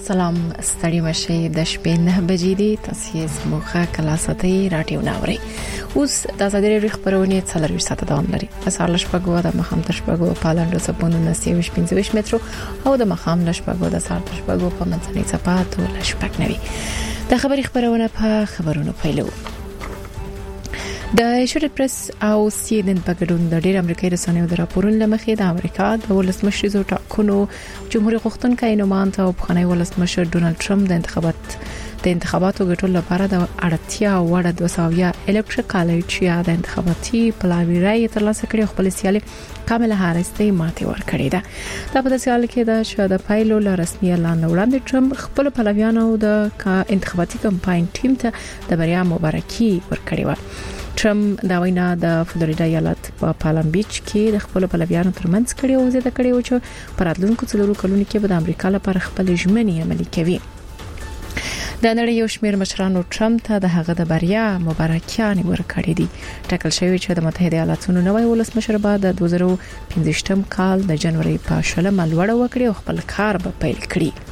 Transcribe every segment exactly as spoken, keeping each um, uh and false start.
سلام ستړي مشه د شپې نه بجې دي تاسو زموږه کلاساتي رادیو ناوري اوس د ازادي خبرونه څلور ساعت دوام لري اساله شپږو د مخام تشپږو پالندو سپونو نسیوش پنځوش مترو او د مخام لشپږو د سار تشپږو په منځنۍ صفات او لشپږ نوي د خبري خبرونه په خبرونو پیلو د ایشور پریس او سی ان ان په ګډون د ډېر امریکایي رسنیو د راپورونو لمخې د امریکا د ولسمشر زو ټاکنو جمهوریت غوښتونکي نوماند او بخنی ولسمشر ډونالد ټرمپ د انتخابات د انتخاباتو ګټلو لپاره د اړتیا وړ د وساویا الکټریک کالج یا د انتخاباتي پلاوی رای ترلاسه کړي خپل سیالي کامله هاریس ته ماته ورکړي ده د په سیالي کې د شاده پایلو ل رسمي اعلان وړاندې ټرمپ خپل پلاویانو د انتخاباتي کمپاین ټیم ته د بریا مبارکي ورکړي و ټرمپ دا وینا د فلوریدا ایالت په پالم بیچ کې د خپل پلویانو ترمنځ کړي او زیاته کړي و چې پر راتلونکو څلورو کلونو کې به د امریکا لپاره خپل ژمنې عملي کوي د نړۍ یو شمېر مشرانو ټرمپ ته د هغه د بریا مبارکیان ورکړي دي ټاکل شوی چې د متحده ایالاتونو نوی ولسمشر به د دوه زره پنځه کال د جنوري په شلمه لوړ وکړي او خپل کار به پیل کړي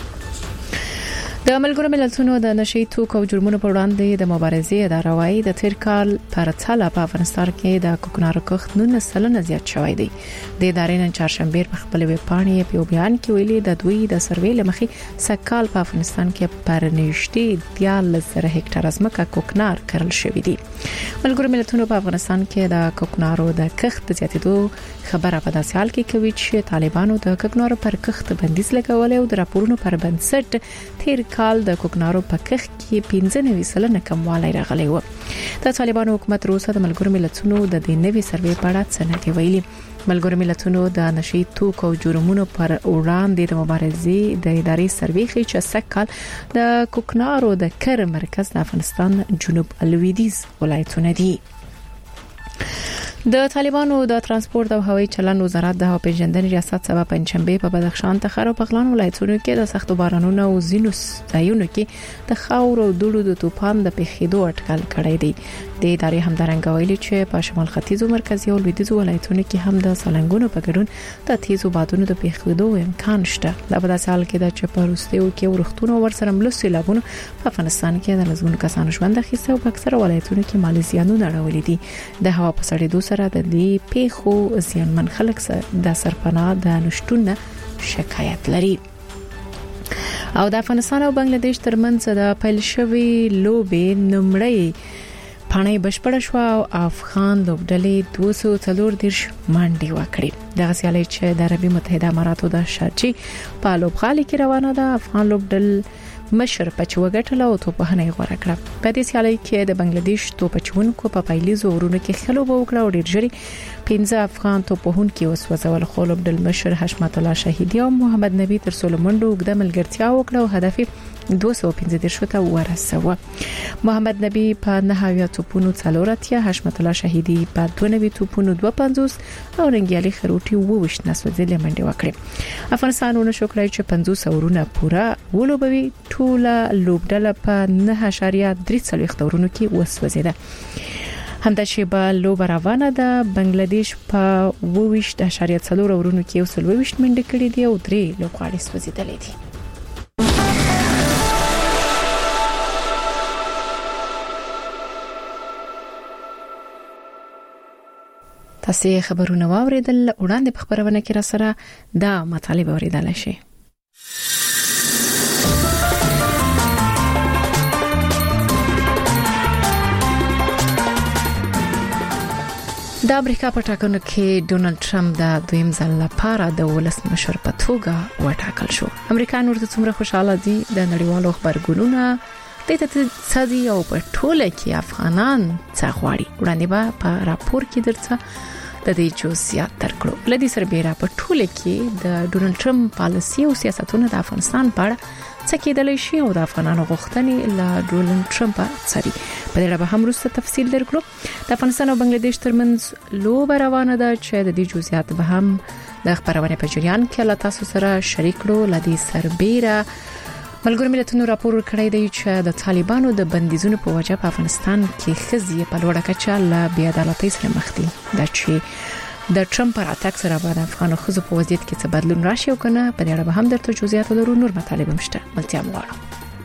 د ملګرو ملتونو د نشي توکو او جرمونو پر وړاندې د مبارزې اداره وايي د تیر کال پر څاله په افغانستان کې د کوکنارو کښت نه سلنه زیات شوی دی د ادارې نن چهارشنبه په خپل ویب پاڼې په بیان کې ویلي د دوی د سروې لمخې سکهال په افغانستان کې پر نږدې دیارلس زره هکټار ځمکه کوکنار کرل شوی دی ملګرو ملتونو په افغانستان کې د کوکنارو د کښت زیاتېدو خبره په داسې حال کې کوي چې طالبانو د کوکنارو پر کښت بندیز لګولې او د راپورونو پر بنسټ تیر کال د کوکنارو په کښت کې پنځه نوي سلنه کموالی راغلی و د طالبانو حکومت روسه د ملګرو ملتونو د دې نوي سروې په اړه څه نه دی ویلي ملګرو ملتونو د نشي توکو او جرمونو پر وړاندې د مبارزې د ادارې سروې خي چې سکهال د کوکنارو د کر مرکز د افغانستان جنوب لویدیځ ولایتونه دي د طالبانو د ترانسپورت او هوایي چلن وزارت د هوا پیژندنې ریاست سبا پنځشنبه په بدخشان تخار او بغلان ولایتونو کې د سختو بارانونو او زینو ځایونو کې د خاور او دوړو د طوفان د پیښېدو اټکل کړی دی د ادارې همدارنګه ویلي چې په شمال ختیځ او مرکزي او لویدیځ ولایتونو کې هم د سالنګونو په ګډون د تیزو بادونو د پیښېدو امکان شته دا په داسې حال کې د چپروستیو کې ورښتونو ورسره ملوث لابونو په افغانستان کې د لزمونو کسانو ژوند اخیسته او په اکثره ولایتونو کې مالي زیانونه راوړي دي د هوا په سړېدو سره د دې پیښو زیانمن خلک د سرپناه د نشټون شکایت لري او د افغانستان او بنگلاديش ترمنځ د پیل شوی لوبې نمړی پانای بشپړ شو او افغان لوبډلې دوه سوه څلور دیرش منډي وکړي د غسیالي چې د عربي متحده اماراتو د شارجې په لوبغالي کې روانه ده افغان لوبډل مشر پچوغټل او توپهنه غوړه کړه په دې سیالي کې د بنگلاديش توپچونکو په پایلیزو ورونو کې خلوب وکړه او ډیر ژري پنځه افغان توپهونکو وسوځول خو لوبډل مشر حشمت الله شهیدی او محمد نبی تر سولمنډو وګد ملګرتیا وکړه او هدف دوه سوه پنځه دیرش ته ورسوه محمد نبی په نهاویا توپونو څلورتیا حشمت الله شهیدی په دوه نوي توپونو دوه پنځوس او رنګیالي خروټي ووښت نسوځلې منډي وکړي افغانستان ونه شو کړی چې پنځوس اورونه پورا ولوبوي ټوله لوبډله په نه اشاریه درې څلوېښت اورونو کې وسوځیده همدا چې په لوب روانه ده بنگلاديش په ووښت اشاریه څلور اورونو کې وسل ووښت منډي کړي دي او درې لوبغاړي سوځیدلې دي تاسو خبرونه واوریدل وړاندې په خبرونه کې را سره دا مطالب اوریدل شي د امریکا په ټاکنو کې ډونالد ټرمپ د دویم ځل لپاره د ولسمشر په توګه وټاکل شو امریکایان ورته څومره خوشاله دي د نړیوالو خبرګونونو د تاسیسي او په ټوله کې افغانان څه غواړي وړاندې به په راپور کې درڅه د دې جزئیات درکړو لدی سربېره په ټوله کې د ډونالد ټرمپ پالیسي او سیاستونه د افغانستان په اړه څه کېدلی شي او د افغانانو غوښتنې له ډونالد ټرمپ سره په دې اړه به هم وروسته تفصیل درکړو د افغانستان او بنگلاديش ترمنځ لوبه روانه ده چې د دې جزئیات به هم د خبرونه په جریان کې له تاسو سره شریک کړو لدی سربېره ملګرو ملتونو راپور کړی دی چې د طالبانو د بندیزونو په وجه په افغانستان کې خزي په لوړه کچه له بې عدالتۍ سره مخ دي دا چې د ټرمپ پر اتاک سره باندې افغان خزو په وضعیت کې څه بدلون راشي او کنه په دې اړه به هم درته جزئیات لرو. نور مطالب مشته ملتیا مغواړم.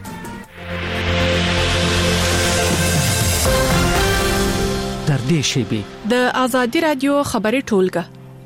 در دې شیبه د ازادي رادیو خبري ټولګه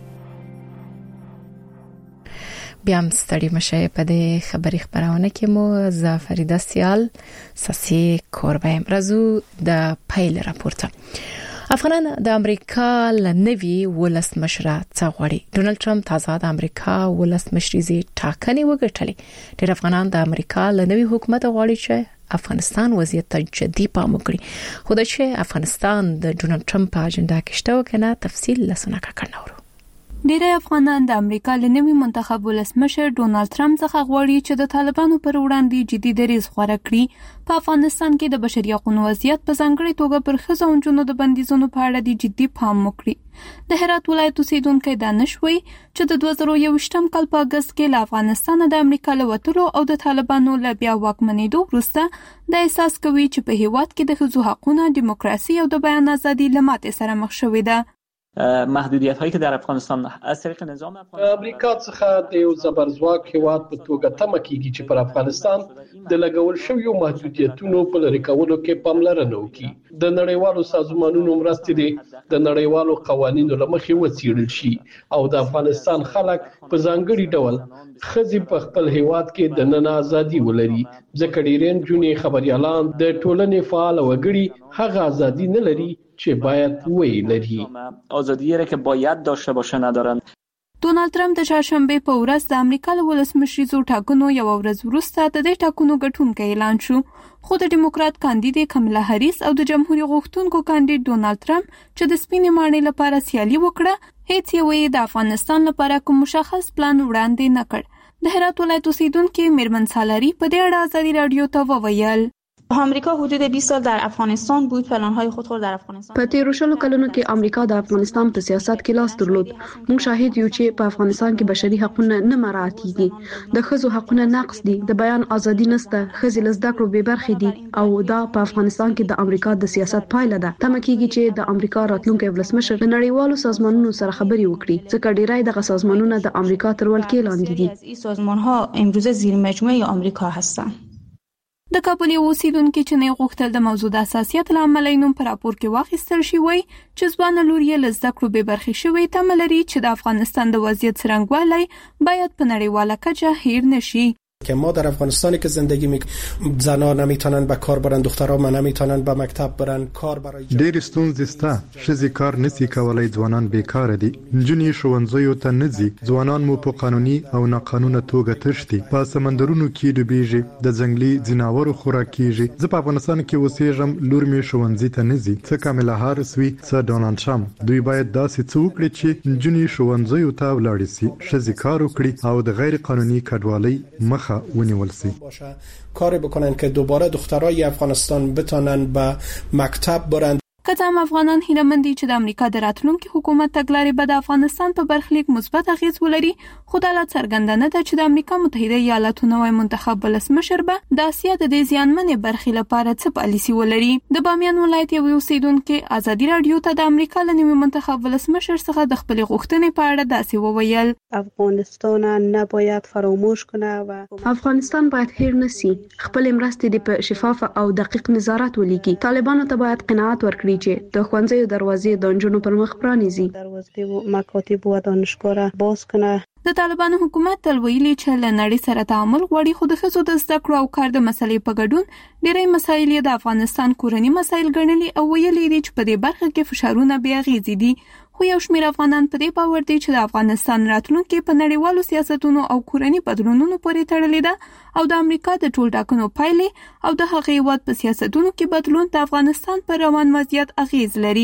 بیا هم ستړي مشه په دې خبري خبرونه کې مو زافریده سیال ساسي کوربه امرزو د پایل راپورته. افغانان د امریکا لنوي ولس مشره څغړي. ډونالد ټرمپ تازه د امریکا ولس مشريزي ټاکنې وګټلې. ډېر افغانان د امریکا لنوي حکومت غواړي چې افغانستان وضعیت ته جدي پام وکړي. خو د چې افغانستان د ډونالد ټرمپ اجنډا کې شته وکنه تفصیل لسنه کړناورو. ډیری افغانان د امریکا لنوي منتخب ولسمشر ډونالد ټرمپ څخه غواړي چې د طالبانو پر وړاندې جدي دریځ غوره کړي. په افغانستان کې د بشري حقوقو وضعیت په ځانګړي توګه پر ښځو او نجونو د بندیزونو په اړه د جدي پام وکړي. د هرات ولایت اوسیدونکو دانشوي چې د دوه زره یوویشتم کال په اگست کې له افغانستان د امریکا له وټلو او د طالبانو له بیا واکمنېدو وروسته د احساس کوي چې په هیواد کې د ښځو حقوقو، دیموکراسي او د بیان ازادي له ماتې سره مخ شوې ده. محدودیت هایی که در افغانستان از طریق نظام امریکا څخه د یو زبرځواک هیواد په توګه تمه کیږي چې پر افغانستان د لګول شویو محدودیتونو په لرې کولو کې پاملرنه وکړي. د نړیوالو سازمانونو مرستې د نړیوالو قوانینو لمخې وڅېړل شي او د افغانستان خلک په ځانګړي ډول ښځې په خپل هیواد کې د نن ازادي ولري. ځکه ډېرې نجونې خبريالان د ټولنې فعال وګړي هغه ازادي نه لري چې باید وی لري. آزادی را که باید داشته باشه ندارن. ډونالد ټرمپ د چهارشنبه په ورځ د امریکا له ولسمشریزو ټاکنو یو ورځ وروسته د دې ټاکنو ګټونکی اعلان شو. خو د ډیموکرات کاندید کملا هریس او د جمهوریت غوښتونکو کاندید ډونالد ټرمپ چې د سپینې ماڼۍ لپاره سیالي وکړه، هیڅ یو د افغانستان لپاره کوم مشخص پلان وړاندې نه کړ. د هرات ولایت اوسیدونکو میرمن سالاری په دې اړه ازادي رادیو ته وویل: آمریکا حدود بیست سال در افغانستان بود. پلان‌های خود را در افغانستان په تیرو شلو کلونو کې امریکا د افغانستان په سیاست کې لاس درلود. موږ شاهد یو چې په افغانستان کې بشري حقوق نه مراعاتېږي. د ښځو حقوق نقض دي، د بیان ازادي نشته، ښځې له زده کړو بې برخې دي او دا په افغانستان کې د امریکا د سیاست پایله ده. تمه کیږي چې د امریکا راتلونکي ولسمشر د نړیوالو سازمانونو سره خبرې وکړي، ځکه ډیری دغه سازمانونه د امریکا تر ولکې لاندې دي. این سازمان‌ها امروزه زیر مجموعه آمریکا هستند. د کابل اوسیدونکو چې نه غوښتل د موضوع د حساسیت لامل نوم پر راپور کې واخیستل شي وای چې ځوان لوري له زده کړو به برخې شوی تم لري چې د افغانستان د وضعیت څرنګوالی باید په نړیواله کچه هیر نشي. که ما در افغانستانی که زندگی میکنیم زنان نمیتونن به کار برن، دخترها ما نمیتونن به مکتب برن، کار برای ډېر ستونزې شته. ښځې کار نشي کولای، ځوانان بیکاره دي، نجونې ښوونځیو ته نه ځي، ځوانان مو په قانوني او ناقانونه توګه تښتي، په سمندرونو کې ډوبېږي، د ځنګلي ځناورو خوراک کیږي. زه په افغانستان کې اوسېږم، لور مې ښوونځي ته نه ځي. څه کاملا هاریس وي څه ډونالډ ټرمپ، دوی باید داسې څه وکړي چې نجونې ښوونځیو ته ولاړې شي، ښځې کار وکړي او د غیر قانوني کډوالۍ مخه ونیول شي. کاری بکنن که دوباره دخترای افغانستان بتونن به مکتب برن. کله هم افغانان هیله مندي چې د امریکا د راتلونکي حکومت تګلارې به د افغانستان په برخلیک مثبت اغیز ولري. خو دا لا څرګنده نه ده چې د امریکا متحده ایالاتو نوی منتخب ولسمشر به د اسیا د دې ځانمنې برخې لپاره څه پالیسي ولري. د بامیان ولایت یو اوسیدونکو ازادي رادیو ته د امریکا له نوی منتخب ولسمشر څخه د خپل غوښتنې په اړه داسې وویل: افغانستان نباید فراموش کنه و افغانستان باید هیر نشي. خپل مرستې د په شفاف او دقیق نظارت ولیکي. طالبانو ته باید قناعت ورکړي چې د ښوونځیو دروازې د نجونو پر مخ پرانیزي، دروازې او مکاتب او دانشګاه را باز کنه. د طالبانو حکومت تل ویلي چې له نړۍ سره تعامل غواړي، خو د ښځو د زده کړو او کار د مسلې په ګډون ډېری مسایل د افغانستان کورني مسایل ګڼلي او ویلي دي چې په دې برخه کې فشارونه بیا غیزي دي. خو یو شمېر افغانان په دې باور دي چې د افغانستان راتلونکي په نړیوالو سیاستونو او کورني بدلونونو پورې تړلې ده او د امریکا د ټول ټاکنو پایلې او د هغې هیواد په سیاستونو کې بدلون د افغانستان پر روان وضعیت اغیز لري.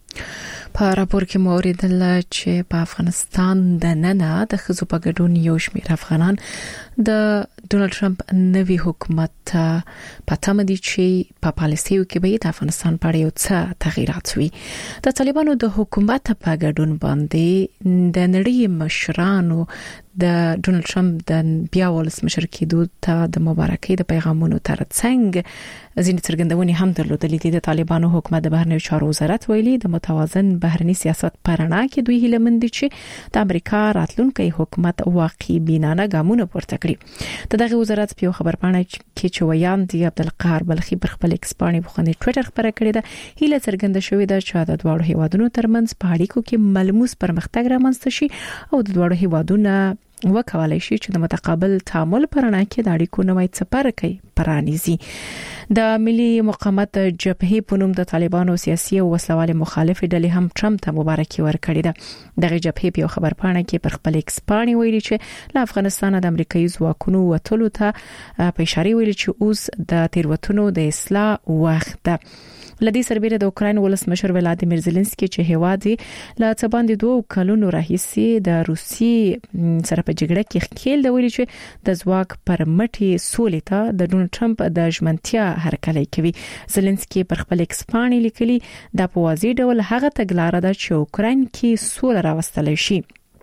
په راپور کې مو اوریدل چې په افغانستان د ننه د ښځو په ګډون یو شمېر افغانان د ډونالد ټرمپ نوي حکومت په تمه دي چې په پالیسیو کې به د افغانستان په اړه یو څه تغیرات وي. د طالبانو د حکومت په ګډون باندې د نړۍ مشرانو د ډونالد ټرمپ د بیا ولسمشر کېدو ته د مبارکۍ د پیغامونو ترڅنګ ځینې څرګندونې هم درلودلې دي. د طالبانو حکومت د بهرنیو چارو وزارت ویلي د متوازن بهرنی سیاست پرنا کې دوی هیله مند دي چې د امریکا راتلونکي حکومت واقعي بینانه ګامونه پورته کړي. د دغه وزارت په خبرپاڼه کې چې ویان دی عبدالقهار بلخي پر خپل ایکس باندې بخښنې ټوئیټر خبره کړې ده. هیله څرګنده شوې ده چې د دوه هیوادونو ترمنځ په اړیکو کې ملموس پرمختګ رامنځته شي او د دوه هیوادونو وکولای شي چې د متقابل تعامل پرنا کې د اړیکو نوې څپرکۍ پرانیزي. د ملي مقاومت جبهې په نوم د طالبانو سیاسي او وسلوال مخالف ډلې هم ټرمپ ته مبارکي ورکړې ده. دغه جبهې په خبرپاڼه کې پر خپل ایکس باندې ویلي چې له افغانستان د امریکایي ځواکونو وټولو ته په اشاره ویلي چې اوس د تیروتنو د اصلاح وخت ده. لدی سربېره د اوکراین ولسمشر ولادیمیر زيلنسکي چې هیواد لا څه باندې دوه کلونو راهیسې د روسي سره په جګړه کې خېل دی ویلي چې د ځواک پر مټي سولې ته د ډونالد ټرمپ د ژمنتیا هرکلی کوي. زيلنسکي پر خپل ایکس باندې لیکلي د په واضح ډول هغه تګلارې ده چې اوکراین کې سوله راوستل شي.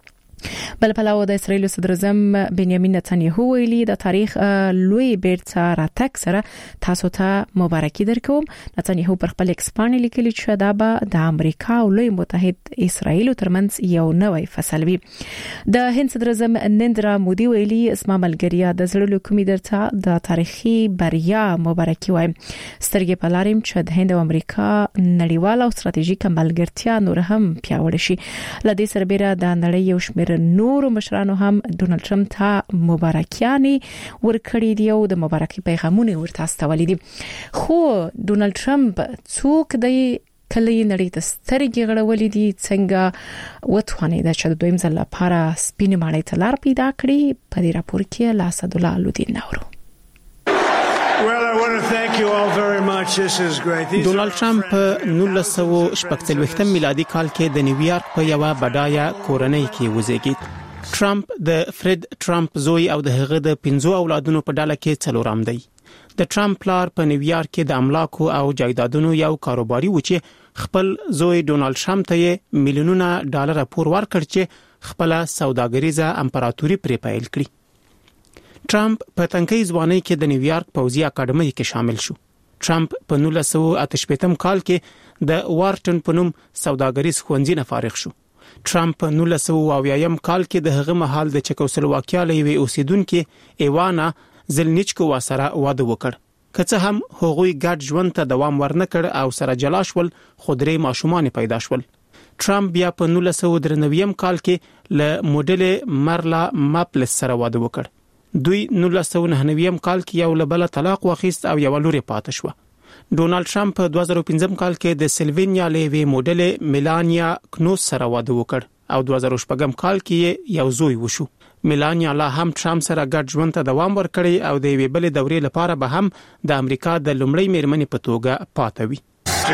بل پلاو د اسرایل صدر اعظم بنیامین نتنیاهو ویلي د تاریخ لوی بیرته راتګ سره تاسو ته مبارکي درکوم. نتنیاهو پر خپل ایکس باندې لیکلي چې دا به د امریکا او لوی متحد اسرایل ترمنځ یو نوې فصل وي. د هند صدر اعظم نریندرا مودي ویلي اسما ملګریا د زړه کومې درته د تاریخي بریا مبارکي وایم. سترګې په لاریم چې د هند او امریکا نړیواله او ستراتیژیکه ملګرتیا نور هم پیاوړې شي. لدې سربېره د نړۍ یو شمېر نورو مشرانو هم ډونالد ټرمپ ته مبارکیاني ورکړي دي او د مبارکي پیغامونه ورته استولې دي. خو ډونالد ټرمپ څوک دی کله یې نړۍ ته سترګې غړولې دي څنګه وتواني د چا دویم ځل لپاره سپینې ماڼۍ ته لار پیدا کړي په دې راپور کې لا اسد الله الدین نورو. ډونالد ټرمپ په نولس سوه شپږ څلوېښتم میلادي کال کې د نیویارک په یوه بډایه کورنۍ کې وزیږید. ټرمپ د فرید ټرمپ زوی او د هغه د پنځو اولادونو په ډله کې څلورم دی. د ټرمپ پلار په نیویارک کې د املاکو او جایدادونو یو کاروباري و چې خپل زوی ډونالد ټرمپ ته میلیونونه ډالر پور ورکړ چې خپل سوداګریزه امپراتوري پرې پیل کړي. ټرمپ په تنکي ځوانۍ کې د نیویارک پوځي اکاډمۍ کې شامل شو. ټرمپ په نولس سوه اته شپېتم کال کې د وارټن په نوم سوداګریز ښوونځي نه فارغ شو. ټرمپ په نولس سوه اویایم کال کې د هغه مهال د چکوسلواکیا له یوې اوسیدونکو ایوانا زلنیچکو سره واده وکړ. که څه هم هغوی ګډ ژوند ته دوام ورنکړ او سره جلا شول، خو درې ماشومان پیدا شول. ټرمپ بیا په نولس سوه درې نوي کال کې له موډل مرلا ماپلس سره واده وکړ. دوی نولس سوه نهه نوي کال کې یو له بل طلاق واخیست او یو لوري پاتې شو. ډونالد ټرمپ په دوه زره پنځم کال کې د سلوینیا لیوی موډل میلانیا کنوس سره واده وکړ او دوه زره شپږم کال کې یو زوی وشو. میلانیا لا هم ټرمپ سره ګډ ژوند ته دوام ورکړي او د یوې بل دورې لپاره به هم د امریکا د لومړۍ میرمنې په توګه پاتې وي.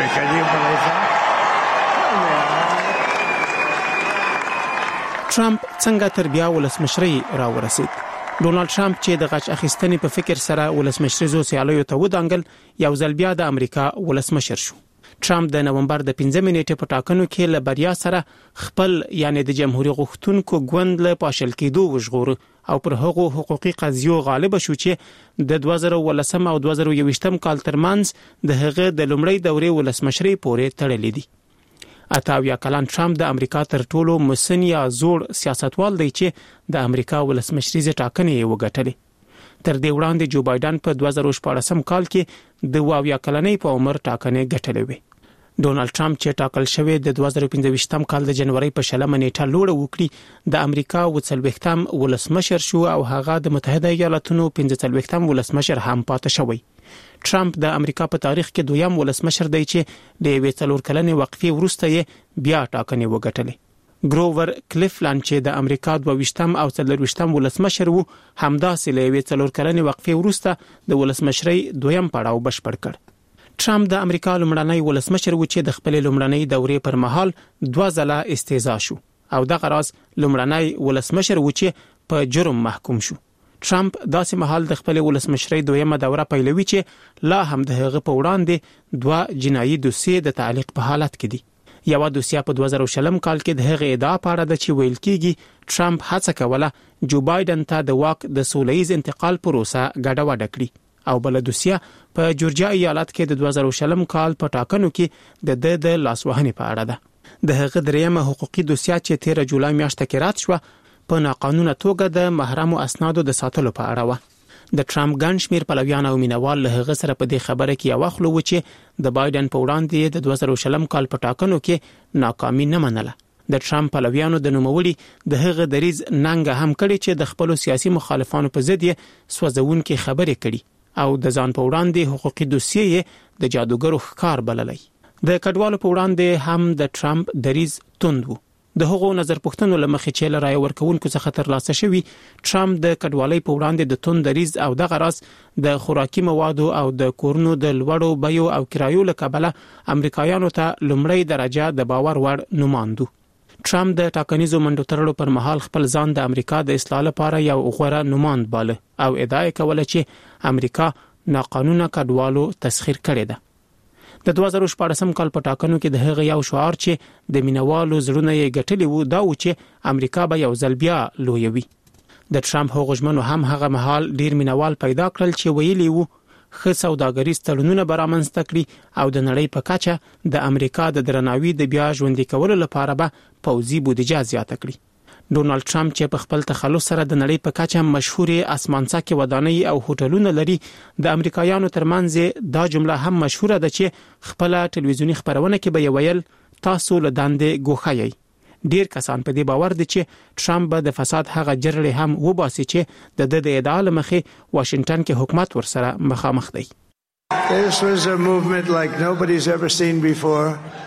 ټرمپ څنګه تر بیا ولسمشرۍ راورسید؟ ډونالد ټرمپ چې د غچ اخیستنې په فکر سره ولسمشریزو سیالیو ته ودانګل، یو ځل بیا د امریکا ولسمشر شو. ټرمپ د نومبر د پنځمې نیټې په ټاکنو کې له بریا سره خپل یعنی د جمهوریت غوښتونکو ګوند له پاشل کېدو وژغور او پر هغو حقوقي قضیو غالب شو چې د دوه زره ولسم او دوه زره یوویشتم کال ترمنځ د هغه د لومړۍ دورې ولسمشرۍ پورې تړلې دي. اتاویا کلن ټرمپ د امریکا تر ټولو مسن یا زوړ سیاستوال دی چې د امریکا ولسمشریزه ټاکنې وګټلې. تر دې وړاندې جو بایدن په دوه زره شپاړسم کال کې د واویا کلنې په عمر ټاکنې ګټلې وې. ډونالد ټرمپ چې ټاکل شوی د دوه زره پنځه کال د جنوري په شلمه نیټه لوړه وکړي، د امریکا وڅلوېښتم ولسمشر شو او هغه د متحده ایالاتونو پنځه څلوېښتم ولسمشر هم پاتې شوی. ټرمپ د امریکا په تاریخ کې دویم ولسمشر دی چې د یوې څلور کلنې وقفې وروسته یې بیا ټاکنې وګټلې. ګروور کلیفلند چې د امریکا دوه ویشتم او څلور ویشتم ولسمشر وو، همداسې له یوې څلور کلنې وقفې وروسته د ولسمشرۍ دویم پړاو بشپړ کړ. ټرمپ د امریکا لومړنی ولسمشر و چې د خپل لومړنۍ دورې پر مهال دوه ځله استعزا شو او دغه راز لومړنی ولسمشر و چې په جرم محکوم شو. ټرمپ داسې مهال د خپل ولسمشرۍ دویمه دوره پیلوي چې لا هم د هغه په وړاندې دوه جنایي دوسیې د تعلیق په حالت کې دي. یو دوسیه په دوه زره شلم کال کې د هغې ادعا پاړه د چې ویل کېږي ټرمپ هڅه کوله جو بایدن ته د واک د سولهییز انتقال پروسه ګډوډه کړي او بل دوسیه په جورجیا ایالت کې د دوه زره شلم کال په ټاکنو کې د د د لاسوهنې په اړه ده. د هغه دریمه حقوقي دوسیه چې تیر جولای میاشت کې رات شو په ناقانونه توګه د محرمو اسنادو د ساتلو په اړه و. د ټرمپ ګڼ شمېر پلویان او مینوال له هغه سره په دې خبره کې یو خلو و چې د بایدن په وړاندې د دوه زره شلم کال په ټاکنو کې ناکامي نه منله. د ټرمپ پلویانو د نوموړي د هغه دریز ننګ هم کړي چې د خپل سیاسي مخالفانو په ضد یې سوځونکي خبرې کړي او د ځان په وړاندې حقوقي دوسیه د جادوګرو ښکار بللی. د کډوالو په وړاندې هم د ټرمپ دریز توند و. د هغو نظر پوښتنو لمخې چې لرای ورکوونکو څخه ترلاسه شوی ټرمپ د کډوالۍ په وړاندې د توند دریز او د غراس د خوراکي موادو او د کورونو د لوړو بیو او کرایو له کبله امریکایانو ته لومړی درجه د باور وړ نوماندو. ټرمپ د ټاکنیزو منډو ترلو پر مهال خپل ځان د امریکا د اصلاح لپاره یو غوره نوماند باله او ادعا کوله چې امریکا ناقانونه کډوالو تسخیر کړي ده. د دوه زره شپږم کال په ټاکنو کې د هغه یو شعار چې د مینوالو زړونه یې ګټلي وو دا و چې امریکا به یو ځل بیا لویوي. د ټرمپ هغوجمنو هم هغه مهال ډیر مینوال پیدا کړل چې ویلي وو ښه سوداګریز تړونونه برابرمنځته کړي او د نړۍ په کچه د امریکا د درناوي د بیا ژوندۍ کولو لپاره به پوځي بودیجه زیاته کړي. ډونالد ټرمپ چې په خپل تخلص سره د نړۍ په کچه مشهورې اسمانڅکې ودانۍ او هوټلونه لري د امریکایانو ترمنځ دا جمله هم مشهوره ده چې خپل ټلویزیونی خبرونه کې به ویل تاسو له دندې ګوښه یې. ډیر کسان په دې باور دي چې ټرمپ به د فساد هغه جرړې هم وباسي چې د د ادعا لمخې واشنگټن کې حکومت ورسره مخامخ دی. This was a movement like nobody's ever seen before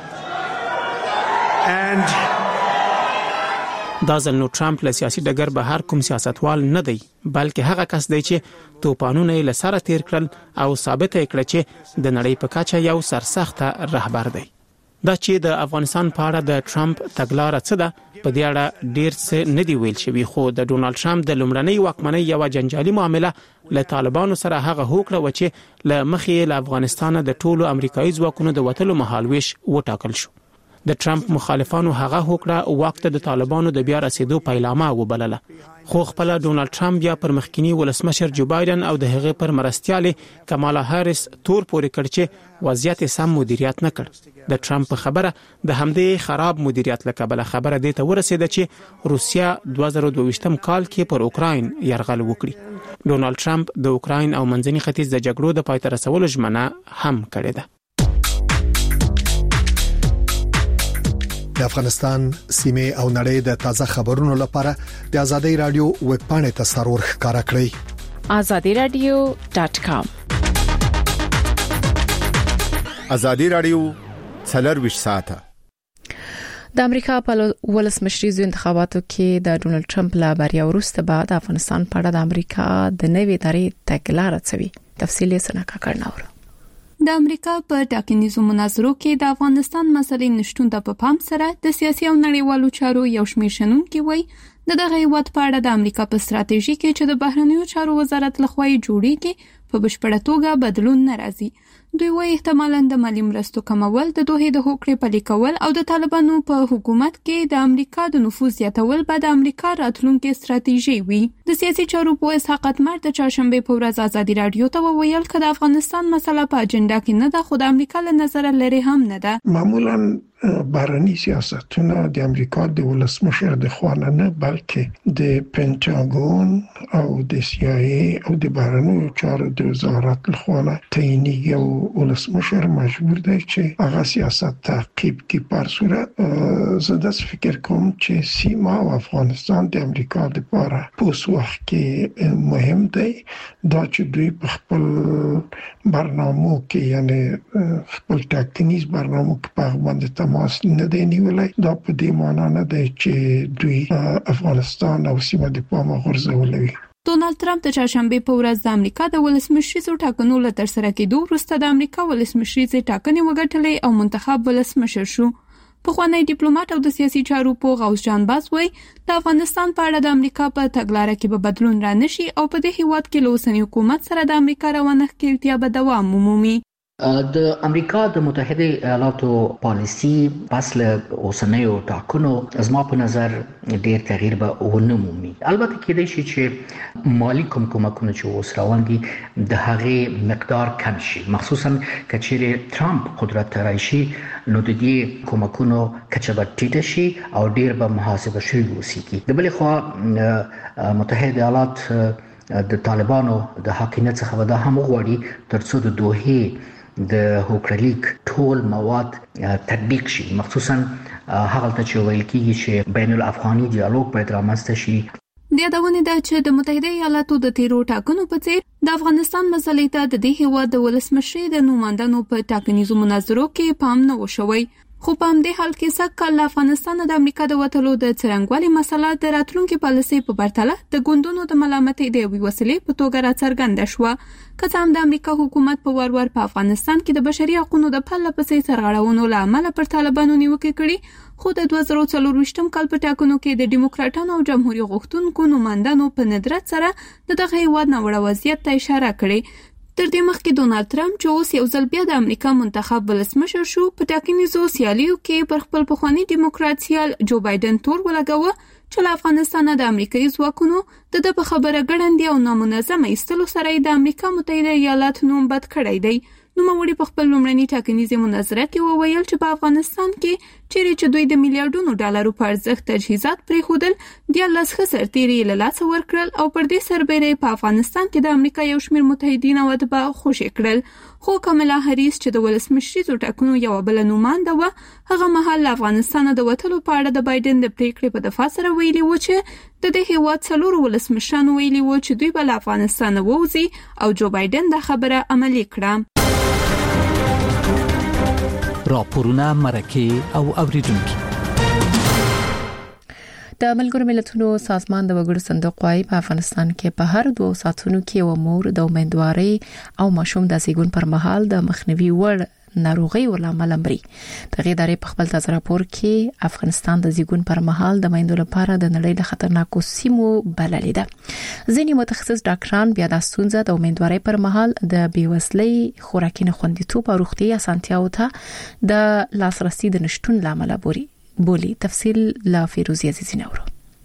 and دا ځل نو ټرمپ له سیاسي ډګر بهر کوم سیاستوال نه دی بلکې هغه کس دی چې توپانونه یې له سره تیر کړل او ثابت یې کړ چې د نړۍ په کچه یو سرسخته رهبر دی. دا چې د افغانستان په اړه د ټرمپ تګلاره څه ده په دې اړه ډیر څه نه دی ویل شوی خو د ډونالد ټرمپ د لومړنۍ واکمنۍ یو جنجالي معامله له طالبانو سره هغه هوکړه و چې له مخې له افغانستان د ټولو امریکایي ځواکونو د وټلو مهالويش وټاکل شو. د ټرمپ مخالفانو هغه هوکړه وخت د طالبانو د بیا رسیدو پیلامه وبلله خو خپل ډونالد ټرمپ بیا پر مخکنی ولسمشر جو بایدن او د هغه پر مرستياله کمالا هاریس تور پورې کړ چې وضعیت سم مدیریت نه کړ. د ټرمپ خبره د همدې خراب مدیریت لکبله خبره دی ته ورسېده چې روسیا دوه زره دوه ویشتم کال کې پر اوکراین يرغل وکړي. ډونالد ټرمپ د اوکراین او منځني ختیځ د جګړو د پای ته رسولو ژمنه هم کړې ده. د افغانستان سیمه او نړۍ د تازه خبرونو لپاره د ازادي رادیو ویب پاڼه ته سرور ښکارا کړئ azadi radio dot com. ازادي رادیو څلور ساعته د امریکا په ولسمشریزو انتخاباتو کې د ډونالد ټرمپ لا بریا وروسته بعد افغانستان په اړه د امریکا د نوې ادارې تګلارې څوي. تفصیلي سنکا کړناور د امریکا په ټاکنیزو مناظرو کې د افغانستان مسلې نشټون ته په پام سره د سیاسي او نړیوالو چارو یو شمېر شنونکي وایي د دغه هیواد په اړه د امریکا په ستراتیژي کې چې د بهرنیو چارو وزارت لخوا جوړیږي په بشپړه توګه بدلون نه راځي. دوی وايي احتمالاً د مالی مرستو کمول د دوه د هوکړې پلي کول او د طالبانو په حکومت کې د امریکا د نفوذ زیاتول به د امریکا راتلونکي ستراتیژي وي. د سیاسي چارو په اسحاق اتمر د چهارشنبه په ورځ ازادي رادیو ته وویل چې د افغانستان مسله په اجنډا کې نه ده خو د امریکا له نظر لري هم نه ده. معمولاً بهرني سیاستونه د امریکا د ولسمشر د خوا نه بلکې د پینټاګون او د سی آی ای او د بهرنیو چارو د وزارت لخوا تعیینیږي او ولسمشر مجبور دی چې هغه سیاست تعقیب کړي. په صورت زه د فکر کوم چې سیمه او افغانستان د امریکا لپاره په اوس وخت کې مهم دی دا چې دوی په خپل برنامو کې یعنی خپل ټاکنیز برنامو کې په باندې تماس نه دی نیولای. دا په دې معنی نه دی چې دوی افغانستان او سیمه د پامه غورځولوي. ډونالد ټرمپ د چهارشنبه په ورځ د امریکا د ولسمشریزو ټاکنو له ترسره کېدو وروسته د امریکا ولسمشریزې ټاکنې وګټلې او منتخب ولسمشر شو. پخوانی ډیپلوماټ او د سیاسي چارو په غوث جان باز وایي د افغانستان په اړه د امریکا په تګلارې کې به بدلون رانشي او په دې هیواد کې له اوسنی حکومت سره د امریکا روانه ښکېلتیا به دوام ومومي. د امریکا د متحده ایالاتو پالیسی پس له اوسنیو ټاکنو زما په نظر ډیر تغییر به ونه مومي. البته کېدای شي چې مالی کوم کومکونه چې اوس روان دي د هغې مقدار کم شي، مخصوصا که چیرې ترامپ قدرت ته راشي نو د دې کومکونو کچه به ټیټه شي او ډیر به محاسبه شوي اوسېږي. د بلې خوا متحده ایالات د طالبانو د حاکمیت څخه به دا هم وغواړي ترڅو د دوحې د هوکړلیک ټول مواد تطبیق شي، مخصوصا هغه ته چې ویل کېږي چې بین الافغاني ډیالوګ باید رامنځته شي. د یادونه ده چې د متحده ایالاتو د تیرو ټاکنو په څیر د افغانستان مسلې ته د دې هیواد د ولسمشر د نوماندانو په ټاکنیزو مناظرو کې پام نه وشوي. خو په همدې حال کې سږ کال افغانستان د امریکا د وټلو د څرنګوالي مسله د راتلونکي پالیسۍ په پرتله د ګوندونو د ملامتۍ د یوې وسیلې په توګه راڅرګنده شوه. که څه هم د امریکا حکومت په وار وار په افغانستان کې د بشري حقوقو د پرله پسې سرغړونو له امله پر طالبانو نیوکې کړي، خو د دوه زره څلورویشتم کال په ټاکنو کې د ډیموکراټانو او جمهوریت غوښتونکو نوماندانو په ندرت سره د دغه هیواد ناوړه وضعیت ته اشاره کړې. تر دې مخکې ډونالد ټرمپ چې اوس یو ځل بیا د امریکا منتخب ولسمشر شو، په ټاکنیزو سیالیو کې پر خپل پخوانی ډیموکرات سیال جو بایدن تور ولګاوه چې له افغانستان د امریکایي ځواکونو د د په خبره ګړندې او نامنظمه ایستلو سره د امریکا متحده ایالات نوم بد کړی دی. نوموړي په خپل لومړني ټاکنیزې مناظره کې وویل چې په افغانستان کې چیرې چې دوی د میلیارډونو ډالرو په ارزښت تجهیزات پرېښودل، دیارلس ښه سرتېري یې له لاسه ورکړل او پر دې سربیره په افغانستان کې د امریکا یو شمېر متحدین او اتباع خوشې کړل. خو کاملا هریس چې د ولسمشریزو ټاکنو یوه بله نومانده وه، هغه مهال له افغانستانه د وتلو په اړه د بایدن د پریکړې په دفاع سره ویلي و چې د دې هیواد څلورو ولسمشرانو ویلي و چې دوی به له افغانستانه ووځي او جو بایدن دا خبره عملي کړه. راپورونه، مرکې او اوریدونکي. د ملګرو ملتونو سازمان د وګړو صندوق وايي په افغانستان کې په هر دوه ساعتونو کې یو مور د امیندوارۍ او ماشوم د زیږون پر مهال د مخنیوي وړ ناروغي ولامل مري. دغه ادارې په خپل تازه راپور کې افغانستان د زیږون پر مهال د میندو لپاره د نړۍ له خطرناکو سیمو بللې ده. ځینې متخصص ډاکټران بیا د ستونزه د امیندوارۍ پر مهال د بیوسلۍ خوراکي خوندیتوب او روغتي اسانتیاو ته د لاسرسي د نشټون لامل بوري بولی. تفصیل لا فیروزی عزیزی نورو.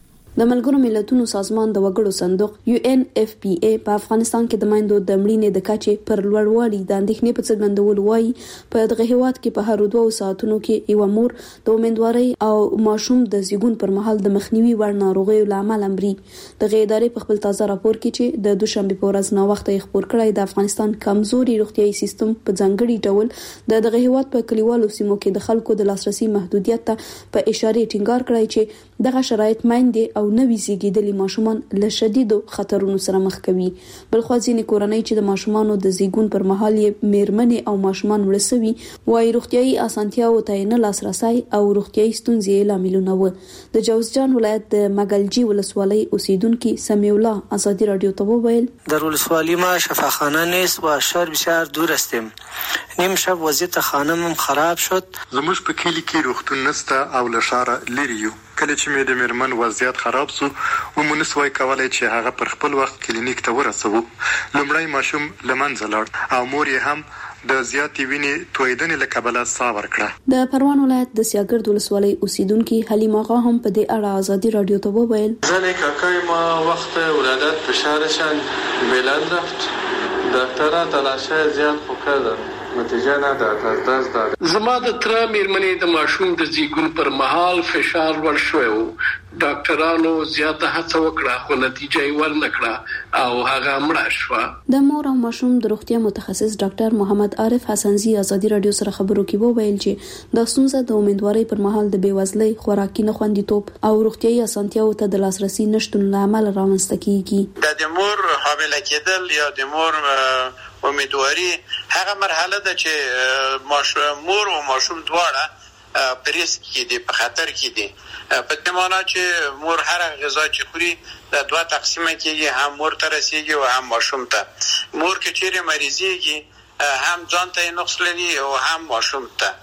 د ملګرو ملتونو سازمان د وګړو صندوق یو ان اف پی ای په افغانستان کې د مایندو د مړینې د کچې پر لوړوالي د اندېښنې په څرګندولو وایي په دغه هیواد کې په هر دوه ساعتونو کې یو مور د امیندوارۍ او ماشوم د زیږون پر مهال د مخنیوي وړ ناروغیو لامل مري. دغه ادارې په خپل تازه راپور کې چې د دوشنبه په ورځ نو وخت یې خبر کړی د افغانستان کمزوري روغتيایي سیستم په ځانګړي ډول د دغه هیواد په کلیوالو سیمو کې د خلکو د لاسرسي محدودیت ته په اشاره ټینګار کړی چې دغه شرایط مایندې او نوي زیږیدلي ماشومان له شدیدو خطرونو سره مخ کوي. بل خو ځینې کورنۍ چې د ماشومانو د زیږون پر مهال یې میرمنې او ماشومان ورسوي وايي روغتيایي اسانتیاو ته نه لاسرسي او روغتيایي ستونزې لاملونه و. د جوزجان ولایت د مګلجی ولسوالۍ اوسیدونکو سمیع الله ازادي رادیو ته وویل در ولسوالی ما شفاخانه نیست و شهر بسیار دور هستیم. نیم شب وضعیت خانمم خراب شد. زموږ په کلی کې روغتون نسته او له ښاره لري یو. کله چې مې د میرمن وضعیت خراب سو و مونږ نسوای کولای چې هغه پر خپل وخت کلینیک ته ورسوو. لومړی ماشوم لمنځه لاړ او مور یې هم د زیاتې وینې تویدنې له کبله ساه ورکړه. د پروان ولایت د سیاګرد ولسوالۍ اوسیدونکو حلیمه آغا هم په دې اړه ازادي رادیو ته وویل زن کاکای ما وقت ولادت به شهرشان بلند رفت. دکترها تلاشه زیاد خو کردن نتیجه نداد. از دست داد. زما د تر میرمنې د ماشوم د زیږون پر مهال فشار ور شوی و. ډاکټرانو زیاته هڅه وکړه خو نتیجه یې ور نکړه او هغه مړه شوه. د مور او ماشوم د روغتیا متخصص ډاکټر محمد عارف حسنزي ازادي رادیو سره خبرو کې وویل چې د ستونزه د امیدوارۍ پر مهال د بیوزلۍ خوراکي خوندیتوب او روغتیایي اسانتیاو ته د لاسرسي نشټون لامل رامنځته کیږي. د مور حامله کېدل یا د مور امیدواري هغه مرحله ده چې ماشوم مور او ماشوم دواړه په ریسک کې دي، په خطر کې دي. په دې معنی چې مور هر غذا چې خوري د دوه تقسیمه کېږي، هم مور ته رسیږي او هم ماشوم ته. مور کې چیرې مریضيږي هم ځان ته نقص لري او هم ماشوم ته.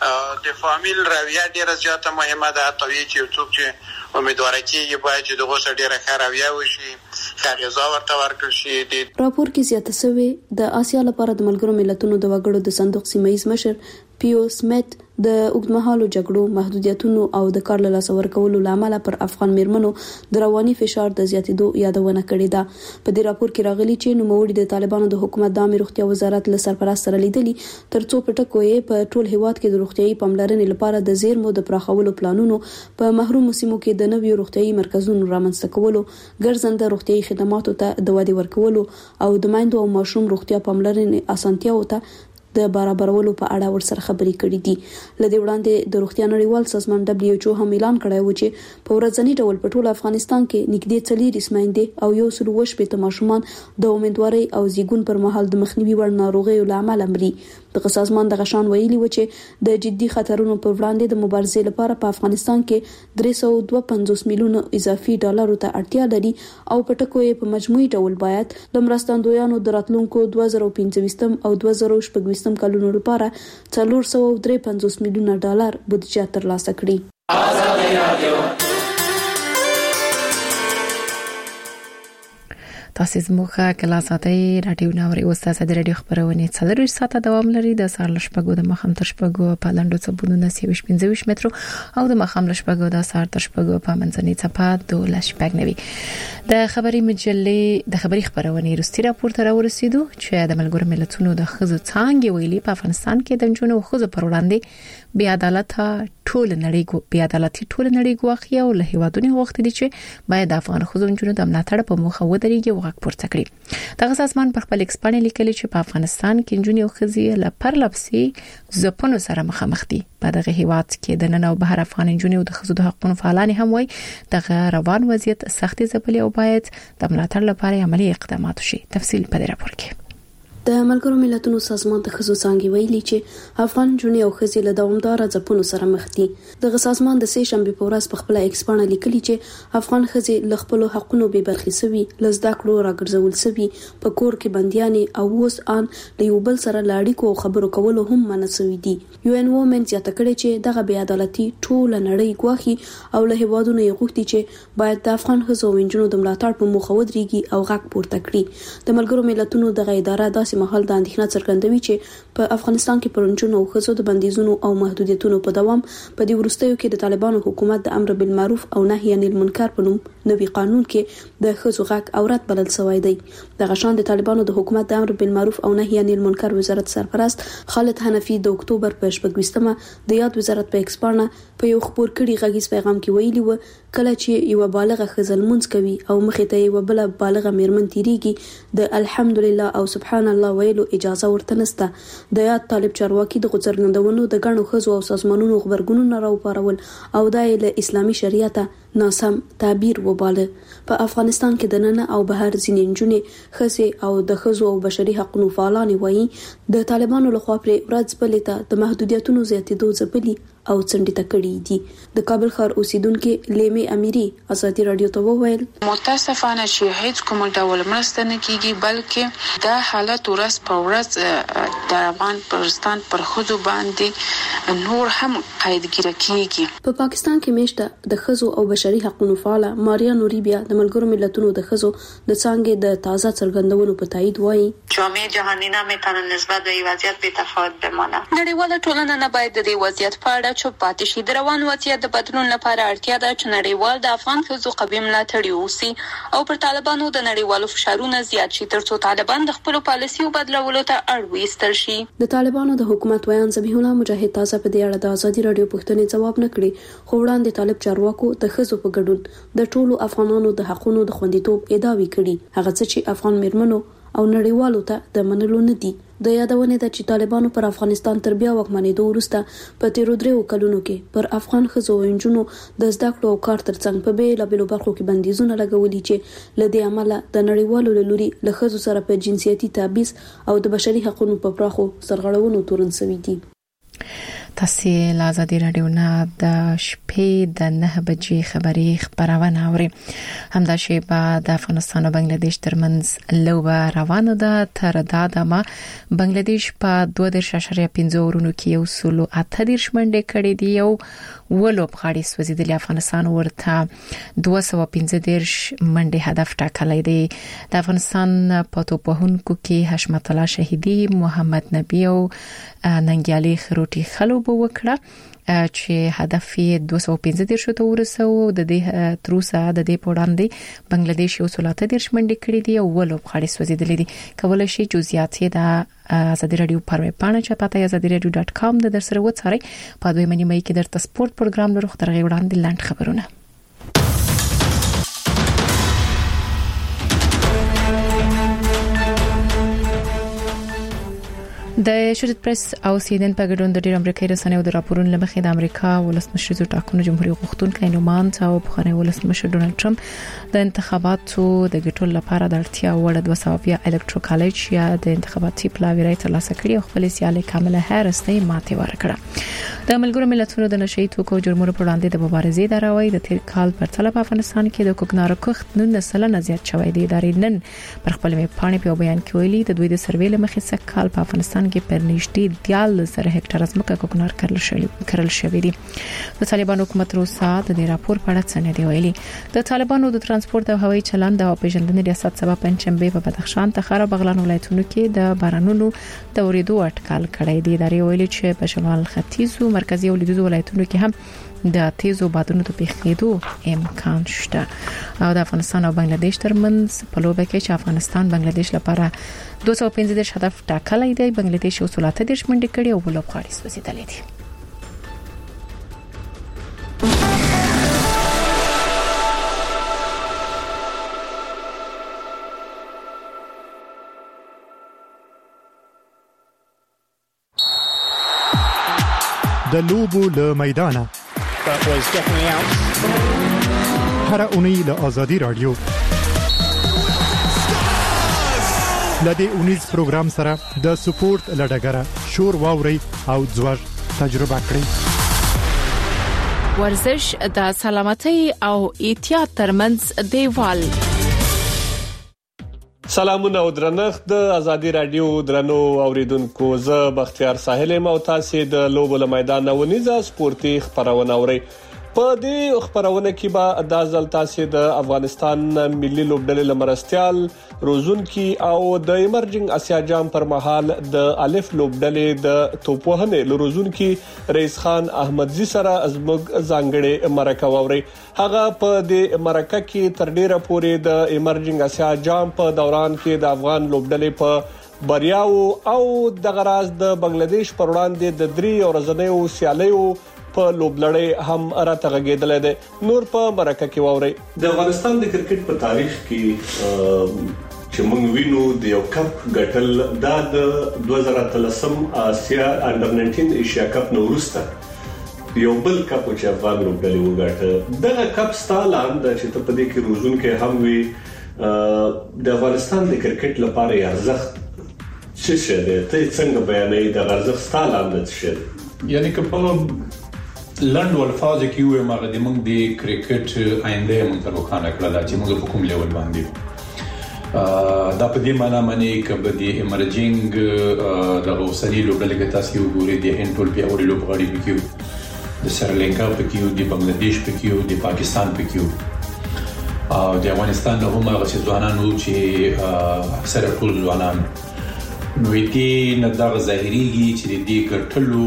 د فامیل رویه ډیره زیاته مهمه ده. حتی چې څوک چې امیدوار کېږي باید چې دغه سره ډیره ښه رویه وشي. غذا ورته ورکړل شي. راپور کې زیاته شوی د آسیا لپاره د ملګرو ملتونو د وګړو د صندوق سیمایي مشر پیو سمیت د اوږدمهالو جګړو محدودیتونو او د کار له لاسه ورکولو لامل پر افغان میرمنو د رواني فشار د زیاتېدو یادونه کړې ده. په دې راپور کې راغلي چې نوموړي د طالبانو د حکومت د عامه روغتیا وزارت له سرپرست سره لیدلي ترڅو په ټکو یې په ټول هیواد کې د روغتيایي پاملرنې لپاره د زیرمو د پراخولو پلانونو په محروم سیمو کې د نویو روغتيایي مرکزونو رامنځته کولو، ګرځنده روغتيایي خدماتو ته د وادي ورکولو او د مایندو او ماشوم روغتیا پاملرنې اسانتیاو ته د برابرولو په اړه ورسره خبرې کړې دي. لدې وړاندې د روغتیا نړیوال سازمان دبليو ایچ او هم اعلان کړی و چې په ورځنی ډول په ټول افغانستان کې نږدې څلور رسمایندې او یو سل وشپږ ماشومان د امیدواري او زیږون پر مهال د مخنیوي وړ ناروغیو لامل مري. د سازمان د غشان ویلي و چې د جدي خطرونو پر وړاندې د مبارزې لپاره په افغانستان کې درې سوه دوه پنځوس میلیونه اضافي ډالرو ته اړتیا لري او په ټکو یې په مجموعي ډول باید د مرستندویانو د راتلونکو دوه زره پنځه او دوه زره شپږ کلونو لپاره څلور سوه درې پنځوس میلیونه ډالر بودیجه ترلاسه کړي. آزادي رادیو تاسو زموږه کلاساتي رادیو ناوري اوسه د رادیو خبرونه څلور ساعته دوام لري. د سهار لشپګو د مخام تر شپګو په لاندو څبونو نسیوش پنځه مترو او د مخام لشپګو د سهار تر شپګو په منځني څپه د لشپګ نوي. د خبري مجلې د خبري خبرونه رستي راپور تر ورسېدو چې د ملګرو ملتونو د خزو څنګه ویلي په افغانستان کې د جنونو خزو پر وړاندې بی عدالت ټول نړۍ کو بی عدالتي ټول نړۍ غوښي او له هیوادونو وخت دي چې باید د افغان خزو جنونو د ملاتړ په موخه ودرېږي وغږ پورته کړي. دغه سازمان په خپل ایکسپانه لیکلي چې په افغانستان کې جنونو خزي له پرلپسي ځپونو سره مخامخ دي. په دغه هیواد کې د نن او بهر افغان جنونو د خزو د حقوقو فعالان هم وایي دغه روان وضعیت سختي ځپلي او باید د ملاتړ لپاره عملی اقدامات وشي. تفصیل په دې راپور کې. د ملګرو ملتونو سازمان د خزو څنګه ویلي چې افغان جنونو او خزي له دوامدار ځپونو سره مخ دي. دغه سازمان د سې شنبه په ورځ په خپل ایکسپانه لیکلي چې افغان خزي له خپل حقوقو به برخې سوي، لزدا کړو راګرځول سوي، په کور کې بنديانې او اوس ان د یو بل سره لاړې کو خبرو کولو هم منسوي دي. یو ان وومن زیاته کړي چې دغه بې عدالتي ټول نړۍ غواخي او له هیوادونو یې غوښتي چې باید د افغان خزو وینجنو د ملاتړ په موخه ودرېږي او غږ پورته کړي. د ملګرو ملتونو دغه اداره د مهال د اندېښنه څرګندوي چې په افغانستان کې پرونچونو او خزو د بندیزونو او محدودیتونو په دوام په دې وروستیو کې د طالبانو حکومت د امر بالمعروف او نهي عن المنکر په نوم نوي قانون کې د خزو غږ اورات بلل شوی دی. د غشان د طالبانو د حکومت د امر بالمعروف او نهي عن المنکر وزارت سرپرست خالد حنفي د اکتوبر په شپږمه د یاد وزارت په ایکسپانه په یو خبر کړي غږیز پیغام کې ویلي و کله چې یو بالغه خزل منځ کوي او مخې ته یو بل بالغه میرمن تیریږي د الحمدلله او سبحان الله ویلو اجازه ورته نسته. د یاد طالب چارواکي د غوڅرګندونو د غنو خزو او سازمانونو خبرګونونه راوپارول او د اسلامي شریعت ناسم تعبیر وباله. په افغانستان کې د نن او بهر ځینې جنې خزي او د خزو او بشري حقوقو فعالان وایي د طالبانو لخوا پر ورځ بلې ته د محدودیتونو زیاتېدو ځپلي او څنډې ته کړي دي. د کابل ښار اوسیدونکو لیمه اميري آزادي رادیو ته وویل متاسفانه چې هیڅ کوم ډول مرسته نه کیږي بلکې دا حالت ورځ په ورځ د افغان پرستان پر خزو باندې نور هم قیدګیره کیږي. په پاکستان کې میشته د خزو او بشري حقوقو فعاله ماریا نوریبیا د ملګرو ملتونو د خزو د څنګه د تازه څرګندونو په تایید وایي جامعه جهانی نمیتونه نسبت به وضعیت بی تفاوت بمانه. نړیواله ټولنه نه باید د دې وضعیت په اړه چوپ پاتې شي. د روان وضعیت د بدلون لپاره اړتیا ده چې نړیوال د افغان خزو قوي ملاتړ وکړي او پر طالبانو د نړیوالو فشارونو زیات شي ترڅو طالبان د خپل پالیسیو بدلولو ته اړ وایستل شي. د طالبانو د حکومت ویان ذبیح الله مجاهد تازه په دې اړه د ازادي رادیو پوښتنې جواب نه کړي خو وړاندې طالب چارواکو د خزو په ګډون د ټولو افغانانو د حقوقو د خوندیتوب ادعاوې کړي. هغه څه چې افغان میرمنو او نړیوالو ته د منلو نه دي. د یادونه ده چې طالبانو پر افغانستان تر بیا واکمنېدو وروسته په تیرو دریو کلونو کې پر افغان خزو او انجونو د زده کړو او کار ترڅنګ په بیلابېلو برخو کې بندیزونه لګولي چې له دې عمله د نړیوالو له لوري له خزو سره په جنسیتي تبعیض او د بشري حقوقو په پراخو سرغړونو تورن شوي دي. تاسو له آزادي رادیو نه د شپې د نه بجې خبري خبرونه اوري. همدا شی بعد افغانستان او بنگلاديش ترمنځ لوبه روانه ده. تر دا دمه بنگلاديش په دوه دېرش اعشاریه پنځه ورونو کې یو سلو اته دېرش منډې کړې دي او ولوب غاړي سوځیدلی افغانستان ورته دوه سوه پنځه دېرش منډې هدف ټاکلی دی. د افغانستان په توپوهونکو کې حشمت الله شهیدی، محمد نبی او ننګیالي خروټي خلوب وکړه چې هدف یې دوه سوه پنځه دېرش ته ورسو. د دې تروسه د دې پوړاندې بنگلاديش یو سلو اته دېرش منډې کړې دي او ولوب غاړي سوځیدلی دي. کولای شي جزئیات یې د آزادي رادیو پر ویب پاڼه چې پته آزادي رادیو ډاټ کام د درسره وڅارئ. په دوی منی مې کې درته سپورت پروګرام لرو. خبرې وړاندې لاند خبرونه. د شریعت پریس او سی ان ان په ګډون د ډیر امریکایي رسنیو د راپورونو لمخې د امریکا ولسمشر زو ټاکنو جمهوریت غوښتونکي نومان او بخاري ولسمشر ډونالد ټرمپ د انتخاباتو د ګټلو لپاره د اړتیا وړ د وساویا الکترو کالج یا د انتخاباتي پلاوی ترلاسه کړي او خپل سیالي کامله هریس ته ماته ورکړه. د ملګرو ملتونو د نشئی توکو جرمونو پر وړاندې د مبارزې د راوي د تیر کال پر تل په افغانستان کې د کوکنارو کښت نن سلنه زیات شوی دی. ادارې نن پر خپل میپانې په بیان کې ویلي د دوی د سروې لمخې څخه کال په افغانستان کې پر نږدې دیال سره هکټار ځمکه کوکنار کرل شوی کرل شوی دی. د طالبانو حکومت روسا د راپور په اړه څه نه دی ویلي. د طالبانو د ترانسپورت او هوایي چلند او پیژندنې ریاست سبب پنځمبه په بدخشان تخاره بغلان ولایتونو کې د بارانونو د ورېدو اټکل کړی دی. ادارې ویلي چې په شمال ختیځ او مرکزي او لویدیځ ولایتونو کې هم د تیزو بادونو ته پیښېدو امکان شته. او د افغانستان او بنگلاديش ترمنځ په لوبه کې چې افغانستان بنگلاديش لپاره دوه سوه پنځه دېرش هدف ټاکلی دی. بنگلاديش یو سل اته دېرش منډې کړې او ولوب غاړي سوځېدلې دي. د لوبو له میدانه هر اونۍ له آزادي رادیو لدې اونیز پروګرام سره د سپورت لډګره شور واوري او ځوړ تجربه کړئ. ورزش د سلامتۍ او احتیاط ترمنځ دیوال. سلامونه او درنښت د آزادي رادیو درنو اوریدونکو. زه بختیار ساحل م او تاسو د لوبو له میدان ونیزه سپورتي خبرونه اورئ. په دې خبرونه کې به د ځل تاسو د افغانستان ملي لوبډلې لمرستيال روزونکي او د ایمرجنګ اسیا جام پر مهال د الف لوبډلې د توپوهنې لروزونکي رئیس خان احمدزي سره ازمګ ځانګړي مرکه ووري. هغه په دې مرکه کې تر ډیره پورې د ایمرجنګ اسیا جام په دوران کې د افغان لوبډلې په بریاو او د غراز د بنگلاديش پر وړاندې د درې ورځنیو سیالیو په لوبلړې هم راته غږیدل دي. نور په مرکه کې ووري. د افغانستان د کرکټ په تاریخ کې چې موږ وینو د یو کپ ګټل د دوه زره اتلسم آسیا انډر ناینټین ایشیا کپ نو وروسته یو بل کپ چې افغان لوبډلې وګټه. دغه کپ ستالاند چې ته په دې کې روزونکي هم وي د افغانستان د کرکټ لپاره ارزښت څه شه ده؟ ته څنګه بیانې د ارزښت ستالاند څه شه؟ یعنی که په لند والفاظ کې وي مګر د موږ د کرکټ آینده موږ ته روښانه کړل چې موږ په کوم لیول باندې دا په دې معنی باندې کبه د ایمرجنګ د اوسنی لوبډلې کې تاسو وګورئ د هندول په اوري لوبغاړي پکې د سریلانکا پکې د بنگلاديش پکې د پاکستان پکې او د افغانستان له هم هغه ځوانانو چې اکثره ټول ځوانان نو دې نه دا ظاهريږي چې دې ګټلو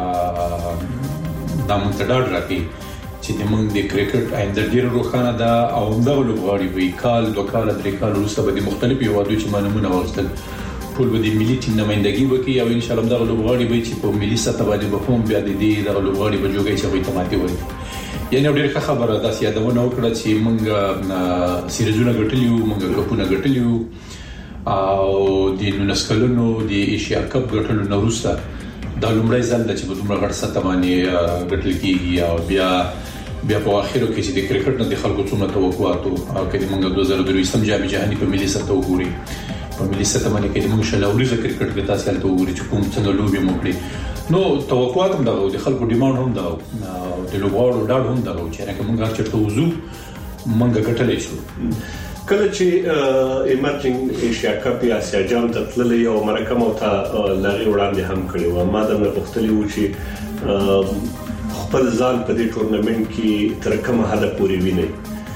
دا مونږ ته ډاډ راکړي چې د موږ د کرکټ آینده ډیر روښانه ده او دا لوبغاړي وی کال دوه کال درې کال وروسته به د مختلفو هیوادونو چې مانمونه واغستل ټول به د ملي ټیم نمائندګي وکړي او ان شاء الله دا لوبغاړي به چې په ملي سطح باندې به هم بیا د دې د لوبغاړي به جوړي چې وي تماتي وي. یعنی ډیره خبره ده چې دا ونه وکړه چې موږ سیریزونه ګټلیو موږ کپونه ګټلیو او د نونسکلونو د ایشیا کپ ګټلو نو وروسته دا لومړی ځل چې په دومره غټ سطح باندې ګټل کیږي او بیا بیا په اخیرو کې چې د کرکټ نه د خلکو څومره توقعات او کله موږ دوه زره درویشتم جام جهاني په ملي سطح وګوري په ملي سطح باندې کې موږ شلوري کرکټ کې تاسو ته وګورئ چې کوم څنګه لوبي موږ نو توقعات هم دا د خلکو ډیماند هم دا د لوبغاړو ډاډ هم دا چې راکه موږ هرچېرته وځو موږ ګټلې شو. کله چې ایمرجنګ ایشیا کپ یا اسیا جام ته تللی او مرکه مو ته لغې وړاندې هم کړی و، ما د غوښتلې و چې خپل ځان په دې ټورنمنت کې تر کومه حد پورې ویني.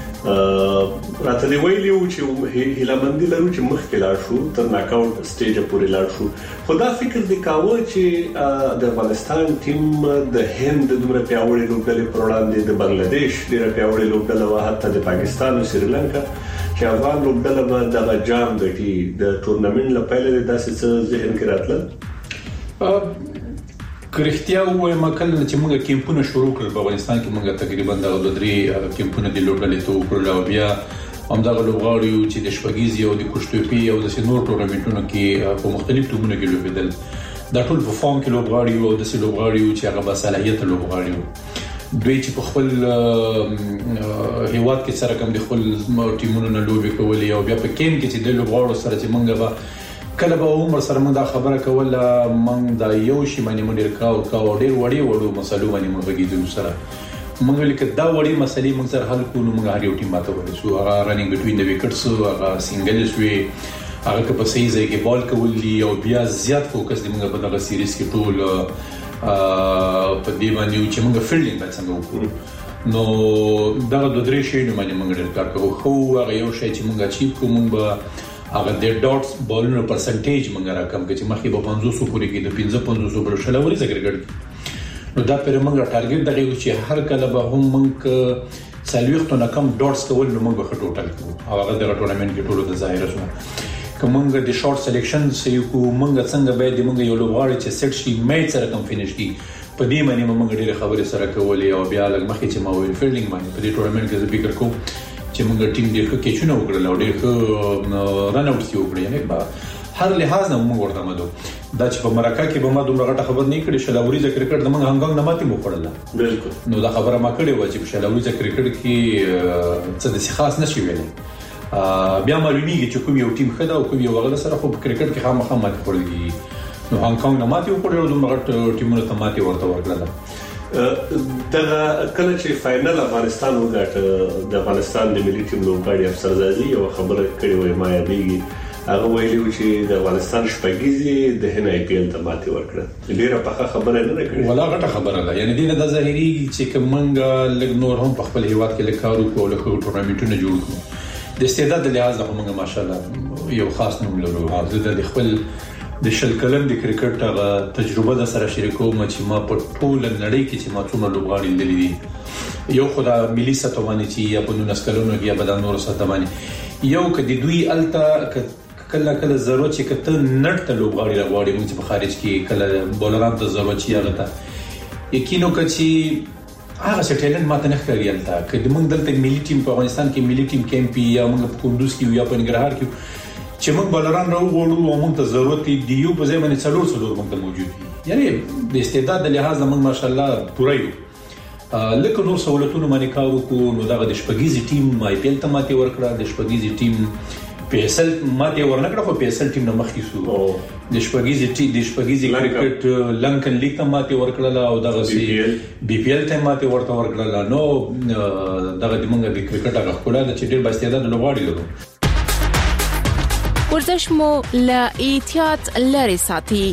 راته دی ویلی و چې هیلمندي لرو چې مخکې لاړ شو تر ناک آوټ سټیج پورې لاړ شو، خو دا فکر دی کاوه چې د افغانستان ټیم د هند دومره پیاوړي لوبډلې پر وړاندې د بنگلاديش ډیره پیاوړي لوبډله و، حتی د پاکستان او سریلانکا چې افغان لوبډله به د جام ګټي د ټورنمنت لپاره داسې څه ذهن کې راتله. کرختیا وایم کله چې موږ کیمپونه شروع کړل په افغانستان کې موږ تقریبا د درې کیمپونه د لوبډلې ته وکړل او بیا همدغه لوبغاړي چې د شپږیزي او د کوشتوپی او د سینور ټورنمنټونو کې په مختلف ټیمونو کې لوبېدل، دا ټول په فارم کې لوبغاړي او د سې لوبغاړي چې هغه با صلاحیت لوبغاړي دوی چې په خپل هیواد کې سره کوم د خپل ټیمونو نه لوبي کولې او بیا په کیم کې چې د لوبغاړو سره چې موږ به کله به عمر سره موږ دا خبره کوله موږ دا یو شی باندې موږ ډیر کاو کاو ډیر وړي وړو مسلو باندې موږ غږیدو سره موږ لیکه دا وړي مسلې موږ سره حل کوو موږ هر یو ټیم ماته ورسو، هغه رننګ بټوین د وکټس هغه سنگلز وی هغه په صحیح ځای کې بال کول دي او بیا زیات فوکس دی موږ په دغه سیریز کې ټول په دې باندې چې موږ فیلډینګ باندې څنګه وکړو. نو دا د درې شی نه باندې موږ ډیر کار کوو، خو هغه یو شی چې موږ اچیو کوم به هغه د ډاټس بالونو پرسنټیج موږ راکم چې مخکې به پنځوس پورې کې د پنځه پنځوس پر شلوري ذکرګړ نو دا پر موږ ټارګټ دغه چې هر کله به هم موږ سلويختو نه کم ډاټس کول نو موږ په ټوټل کوو هغه د ټورنمنت کې ټولو د ظاهر شو کومه د شارټ سلیکشن سې کو موږ څنګه به د موږ یو لوبغاړي چې سټ شي میچ سره کم فینیش کی په دې معنی موږ ډېر خبرې سره کولې او بیا لږ مخکې چې ما ویل فیلډینګ باندې په دې ټورنمنت کې فکر کوم چې موږ ټیم ډېر ښه کېچونه وکړل او ډېر ښه رن اوټ وکړل، یعنی په هر لحاظ نه موږ ورته مدو دا چې په مرکه کې به ما دومره غټه خبر نه کړې شلاوري کرکټ د موږ هنګنګ نه ماتې مو کړل بالکل نو دا خبره ما کړې و چې شلاوري کرکټ کې څه د خاص نشي ویلې بیا معلومیږي چې کوم یو ټیم خدا او کوم یو غل سره خو په کرکټ کې خامخا ماتې خورلې نو هنګنګ نه ماتې وکړل دومره غټ ټیمونه ته ماتې ورته ورکړل. دا کله چې فائنل افغانستان وګټه د افغانستان د ملي ټیم لوبغاړي افسرزادي یو خبره کړې وای ما یادېږي هغه ویلي چې د افغانستان شپږیزي د هن آی پی ایل ته ماتې ورکړه ډیره په خبره نه کړې ولا غټه خبره ده یعنی دینه د ظاهري چې کومنګ لګ نور هم په خپل هیواد کې لکارو کول خو ټورنمنټونه جوړ کړو د استعداد له لحاظ هم ماشاءالله یو خاص نوم لرو حافظ د خپل د شل کلم د کرکټ هغه تجربه د سره شریکوم چې ما په ټول نړۍ کې چې ما څومره لوبغاړي لیدلي یو خدای ملي سطح باندې چې یا په نونس کلونو کې یا په نورو سطح باندې یو کدي دوی الته کله کله ضرورت چې کته نړ ته لوبغاړي راغواړي موږ په خارج کې کله بولران ته ضرورت شي هغه ته یقینو کچې هغه څه ماته نه ښکاري الته کله موږ دلته ملي ټیم په افغانستان کې ملي ټیم کیمپي یا موږ په کندوز کې یا په ننګرهار کې چې موږ بلران راوړو او موږ ته ضرورت دی یو په ځای باندې څلور څلور موږ ته موجود دي یعنی د استعداد له لحاظ موږ ماشاءالله پوره یو لکه نور سہولتونو باندې کار وکړو نو دغه د شپږیزي ټیم آی پی ایل ته ماتې ورکړه د شپږیزي ټیم پی ایس ایل ماتې ورنکړه خو پی ایس ایل ټیم نه مخکې شو د شپږیزي ټیم د شپږیزي کرکټ لنکن لیګ ته ماتې ورکړه او دغه سی بی پی ایل ته ماتې ورته ورکړه نو دغه د موږ د کرکټ هغه خپل د چې ډېر با استعداد لوبغاړي لرو ورزش مو له احتیاط لري ساتي.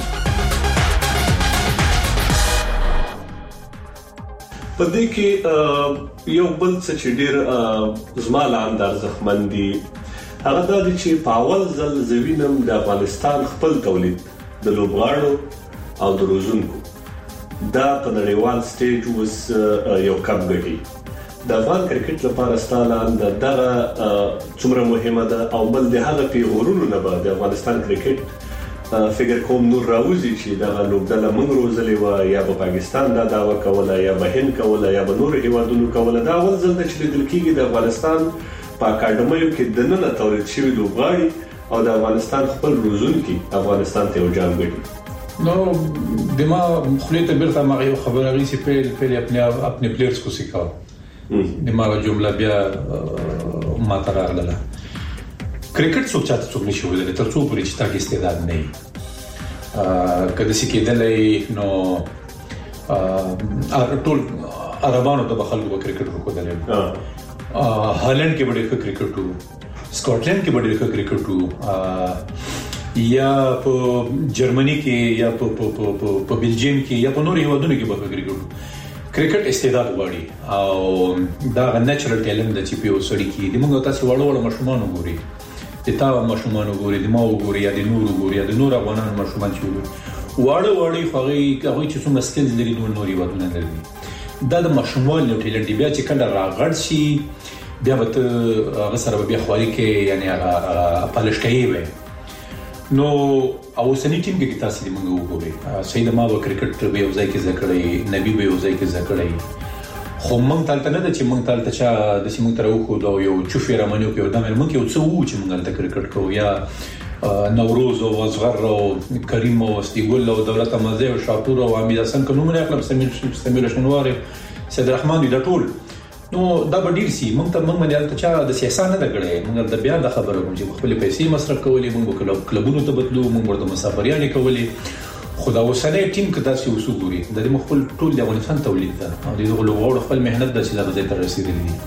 په دې کې یو بل څه چې ډېر زماله انداز ځخمندي هغه د دې چې په اول ځل زوینم د افغانستان خپل تولید د لوبغاړو او د روزونکو دا په نړیوال سټیج اوس یو کپ ګټي د افغان کرکټ لپاره ستاله دغه څومره مهمه ده او بل د هغه پیغورونو نه بعد د افغانستان کرکټ فکر کوم نور راوځي چې دغه لوبډله موږ روزلې و یا په پاکستان دا داوا کوله یا به هند کوله یا به نور هیوادونو کوله دا اول ځل چې د کېږي د افغانستان په اکاډمیو کې د نن تولید شوی لوبغاړي او د افغانستان خپل روزونکي افغانستان ته وجام ګټي نو دما مخلیت بیرته ما یو خبره غي چې په په خپل خپل پلیئرز کو سیکاو دماغ جمله بیا ما تر اغله کرکټ څو چاته څو نشي ولې تر څو پرې چې تا کې استعداد نه کله چې کېدلې نو ټول عربانو ته خلکو به کرکټ وکړل. هالند کې ډېر ښه کرکټ وو، سکاټلند کې ډېر ښه کرکټ وو، یا په جرمني کې یا په په په بلجیم کې یا په نورو هیوادونو کې به کرکټ وو. کرکټ استعداد غواړي او دا نېچرل ټیلنت د چې په وسړي کې د موږ تاسو وړو وړو مشمون وګوري، د تا مشمون وګوري، د ما وګوري، یا د نور وګوري، د نور افغانانو مشمون چې وګوري وړو وړو خوري هغه چې څومره سکلز لري د نوري وادونه لري. دا د مشمول نو ټیلنت دی بیا چې کله راغړ شي بیا به هغه سره بیا خواري کې یعنی هغه پالش کوي وي. نو او سنی ټیم کې تاسو دې موږ وګورئ سید ما و کرکټ به یو ځای کې ذکرې نبی به یو ځای کې ذکرې خو موږ تلته نه د چې موږ تلته چا د سیمو تر وخو دا یو چوفي رامنیو کې ودامل موږ یو څو چې موږ تلته کرکټ کوو یا نوروز او اصغر او کریم او استیګل او دولت مزه او شاپور او امید حسن کوم نه خپل سمیر سمیر شنوار سید رحمان دی ټول. نو دا به ډیر سي موږ ته موږ باندې ته چا د سیاست نه دګړې موږ د بیا د خبرو کوم چې خپل پیسې مصرف کولې موږ کلب کلبونو ته بدلو موږ ورته مسافریانې کولې. خدا وسنه ټیم کې تاسو وسوګوري د خپل ټول د افغانستان تولید ده او د غوړو خپل مهنت د چې د ځای تر رسیدلی دي.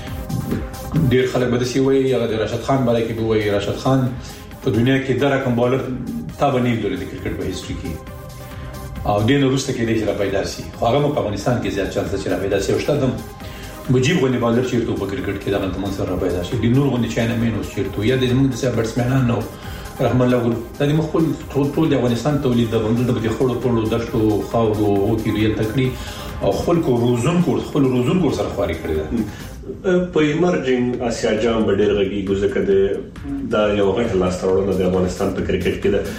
ډیر خلک به دسی وایي هغه د راشد خان باندې کې وایي راشد خان په دنیا کې د رقم بالر تابنی لري د کرکټ په هیستوري کې او دین وروسته کې د چې را پیدا شي. خو هغه په افغانستان کې زیات چانس چې را پیدا شي او شته مجيب غونډه بالر چیرته په کرکټ کې دا د منصور را پیدا شي. د نور غونډه چاینه مینوس چیرته یا د زموږ د بیټسمنان نو رحمان الله ګل د مخول ټول ټول د افغانستان تولید د بندو د خړو پړو دشتو خاورو او کې ریل تکړی او خپل کو روزون کو خپل روزون کو سره خواري کړی ده. په ایمرجنګ اسیا جام ډېر غږی ګوزکه ده دا یو غټ لاستاوړنه د افغانستان په کرکټ کې ده.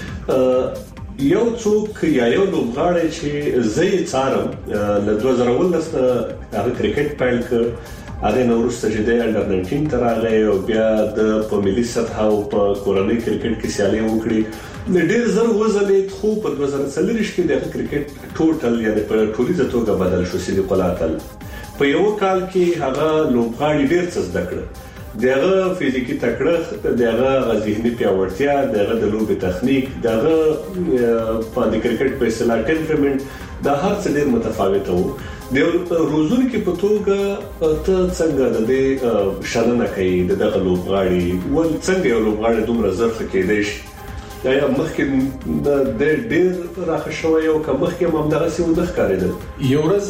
یو څوک یا یو لوبغاړی چې زې څارم له دوه زره ولس هغه کرکټ پیل کړ هغه نورسته چې د انډر ناینټین تر هغه او بیا د په ملي سطح او په کورنۍ کرکټ کې سیالي وکړي. ډېر زر وزلې خو په دوه زره څلور کې د کرکټ ټوټل یعنی په ټولیزه توګه بدل شو. سید قلاتل په یو کال کې هغه لوبغاړي ډېر څه زده کړ، دغه فزیکی تکړه، دغه ذهني پیاوړتیا، دغه د لوبې تخنیک، دغه په د کرکټ په اصطلاح ټمپرمنټ دا هر څه ډېر متفاوت وو. د روزونو کې په توګه ته څنګه د دې شلنه کوي دغه لوبغاړي ول څنګه یو لوبغاړي دومره زرخه کېدای شي یا مخکې د ډېر راخه شوی او که مخکې هم دغه څه ونه ښکارېدل. یو ورځ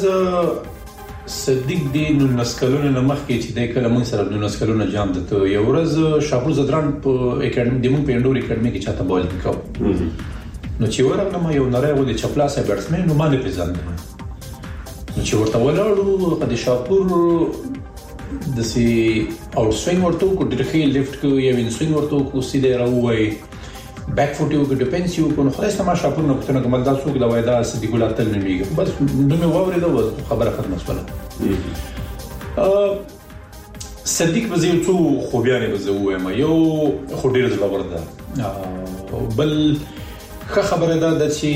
صدیق دی نو نسکلونه نمخ کې چې د کله موږ سره نو نسکلونه جام دته یو ورځ شاپور زدران په اکیډمي د موږ په انډور اکیډمي کې چاته بال وکاو. نو چې ورغلم یو نری و د چپلاسه بیټسمن نو باندې پیژاند نو چې ورته ولاړو د شاپور د سي او سوینګ ورته کو ډیرخي لیفټ کو یا وین سوینګ ورته کو سیده راوای بیک فوټ یو کو ډیفنس یو کو نو خلاص ما شاپور نو کتنه کومه دا څوک دا وایدا سدي ګولاتل نه میږي بس نو مې ووري دا خبره ختمه شوه. ا صدیق وزیر څو خوبيانه وزوه ما یو خډیر د ورده بل خبره ده چې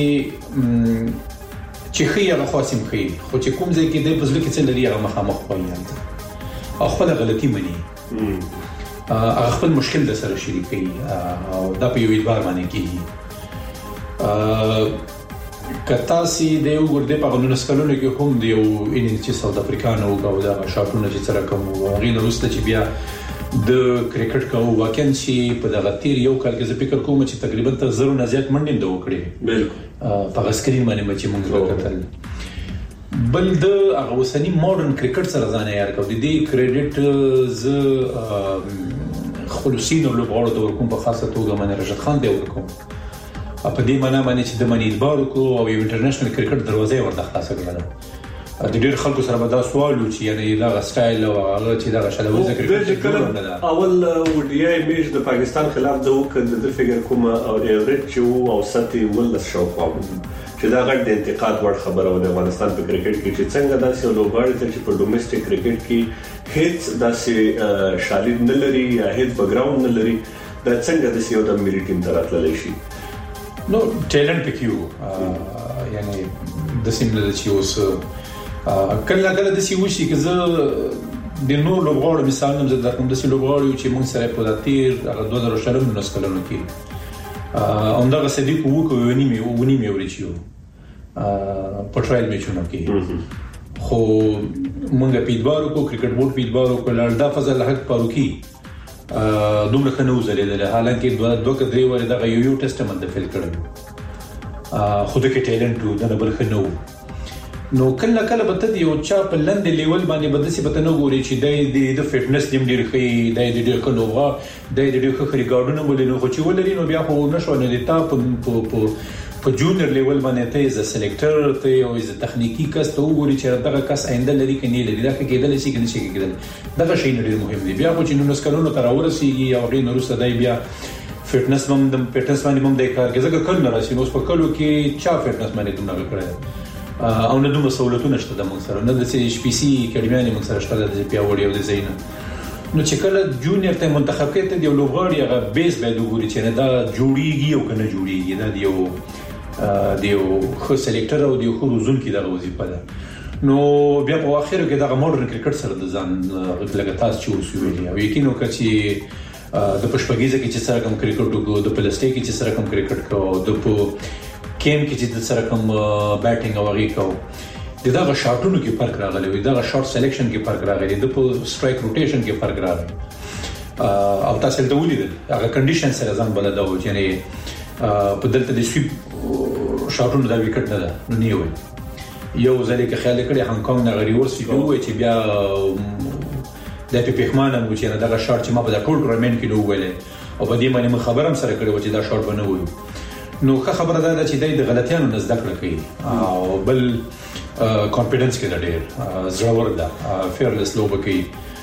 چې خیره خاصم خي خو چې کوم ځای کې د بزله کې څه لري هغه مخامخ پوهیږي او خپل غلطي مني هغه خپل مشکل د سره شریکي او دا په یو اعتبار باندې کیږي. کتا سي د یو ګرده په غلونو سکلونو کې هم دی یو ان چې ساوث افریقانو او دا شاپونه چې سره کوم غوړي وروسته چې بیا د کرکټ کوو واکینسي په دغه تیر یو کال کې زه فکر کوم چې تقریبا تر زرو نه زیات منډې د وکړي بالکل په سکرین باندې چې موږ وکړل. بل د هغه وسنی ماډرن کرکټ سره ځان یار کو دي کریډټ ز خلصین او لوبغاړو د ورکوم په خاصه توګه من راشد خان دی ورکوم په دې معنی باندې چې د منی اعتبار کو او یو انټرنیشنل کرکټ دروازه ورته خلاصه کړل. د ډېر خلکو سره به دا سوال و چې یعنی دا سټایل او هغه چې دا شلو ذکر کړل اول وډیای میچ د پاکستان خلاف د وکړ د فګر کوم او ایوریج چې او ساتي ول شو خو چې دا غټ د انتقاد ور خبره و د افغانستان په کرکټ کې چې څنګه داسې لوبغاړي چې په ډومېسټک کرکټ کې هیڅ داسې شالید نه لري یا هیڅ بیک ګراوند نه لري دا څنګه د سیو د ملي ټیم ته راتللی شي. نو ټیلنت پکې وو یعنی د سیمله چې اوس کله کله د سی وشي که زه د نور لوبغاړو مثال نم زه درکوم د سی لوبغاړو چې موږ سره په تیر هغه دوه زره شلم نسکلونو کې همدغه صدیق وو کو ونی ونی مې ورچیو په ټرایل میچونو کې خو مونږه پیډبارو کو کرکټ بورډ پیډبارو کو لړدا فضل حق پاروکی دومره خنو زلیدل حالانکه دوه دوه کډری ور دغه یو یو ټیسټمنټ فیل کړو خو دغه ټیلنټ د نه بل خنو نو کله کله به ته یو چا په لند لیول باندې بدسي به نو ګوري چې د د فټنس دیم ډیر خي د د ډیر کلوغه د د ډیر خري ګاډونه ولینو خو چې ولري نو بیا خو نشو نه د تا په په جونیور لیول باندې ته از سلیکټر ته او از تخنیکی کس ته وګوري چې دغه کس آینده لري کني لري دا کېدل شي کني شي کېدل دغه شی ډیر مهم دی بیا خو چې نو نسکلونو تر اورسیږي او غي نورسته دی بیا فټنس هم د فټنس باندې هم د کار کې ځکه کله راشي نو په کلو کې چا فټنس باندې دومره کړی او نه دومره سہولتونه شته د موږ سره نه د سي پی سي اکیډمیانې موږ سره شته د پیاوړي او د زینه نو چې کله جونیور ته منتخب کې ته دی لوغړی هغه بیس به وګوري چې نه دا جوړیږي او کنه جوړیږي دا دیو دیو خو سلیکټر او دیو خو روزون کې دغه وظیفه ده نو بیا په اخر کې دغه ماډرن کرکټ سره د ځان لګا تاسو چې وسوي او یقینو کچې د پښپګیزه کې چې سره کوم کرکټ کو د پلاسټیک کې چې سره کوم کرکټ کو د په کیم کې چې د سره کوم بیټینګ او غي کو دغه شاټونو کې فرق راغلی وي دغه شاټ سلیکشن کې فرق راغلی د په سټرایک روټیشن کې فرق راغلی او تاسو ته ولیدل هغه کنډیشن سره ځان بلد او یعنی په دلته د سویپ شاټونو دا وکټ نه ده نو نیوي یو ځلې کې خیال کړی هانګ کانګ نه غړي ورسې وي چې بیا د پیښمانه مو چې دغه شاټ چې ما په ټول ټورنمنت کې نو ویلې او په دې باندې خبرم سره کړی و چې دا شاټ بنه وي نو ښه خبره ده چې د غلطیانو نه زده کړه کوي او بل کانفیډنس کې ده ډېر زړور ده فیرلس لوبه کوي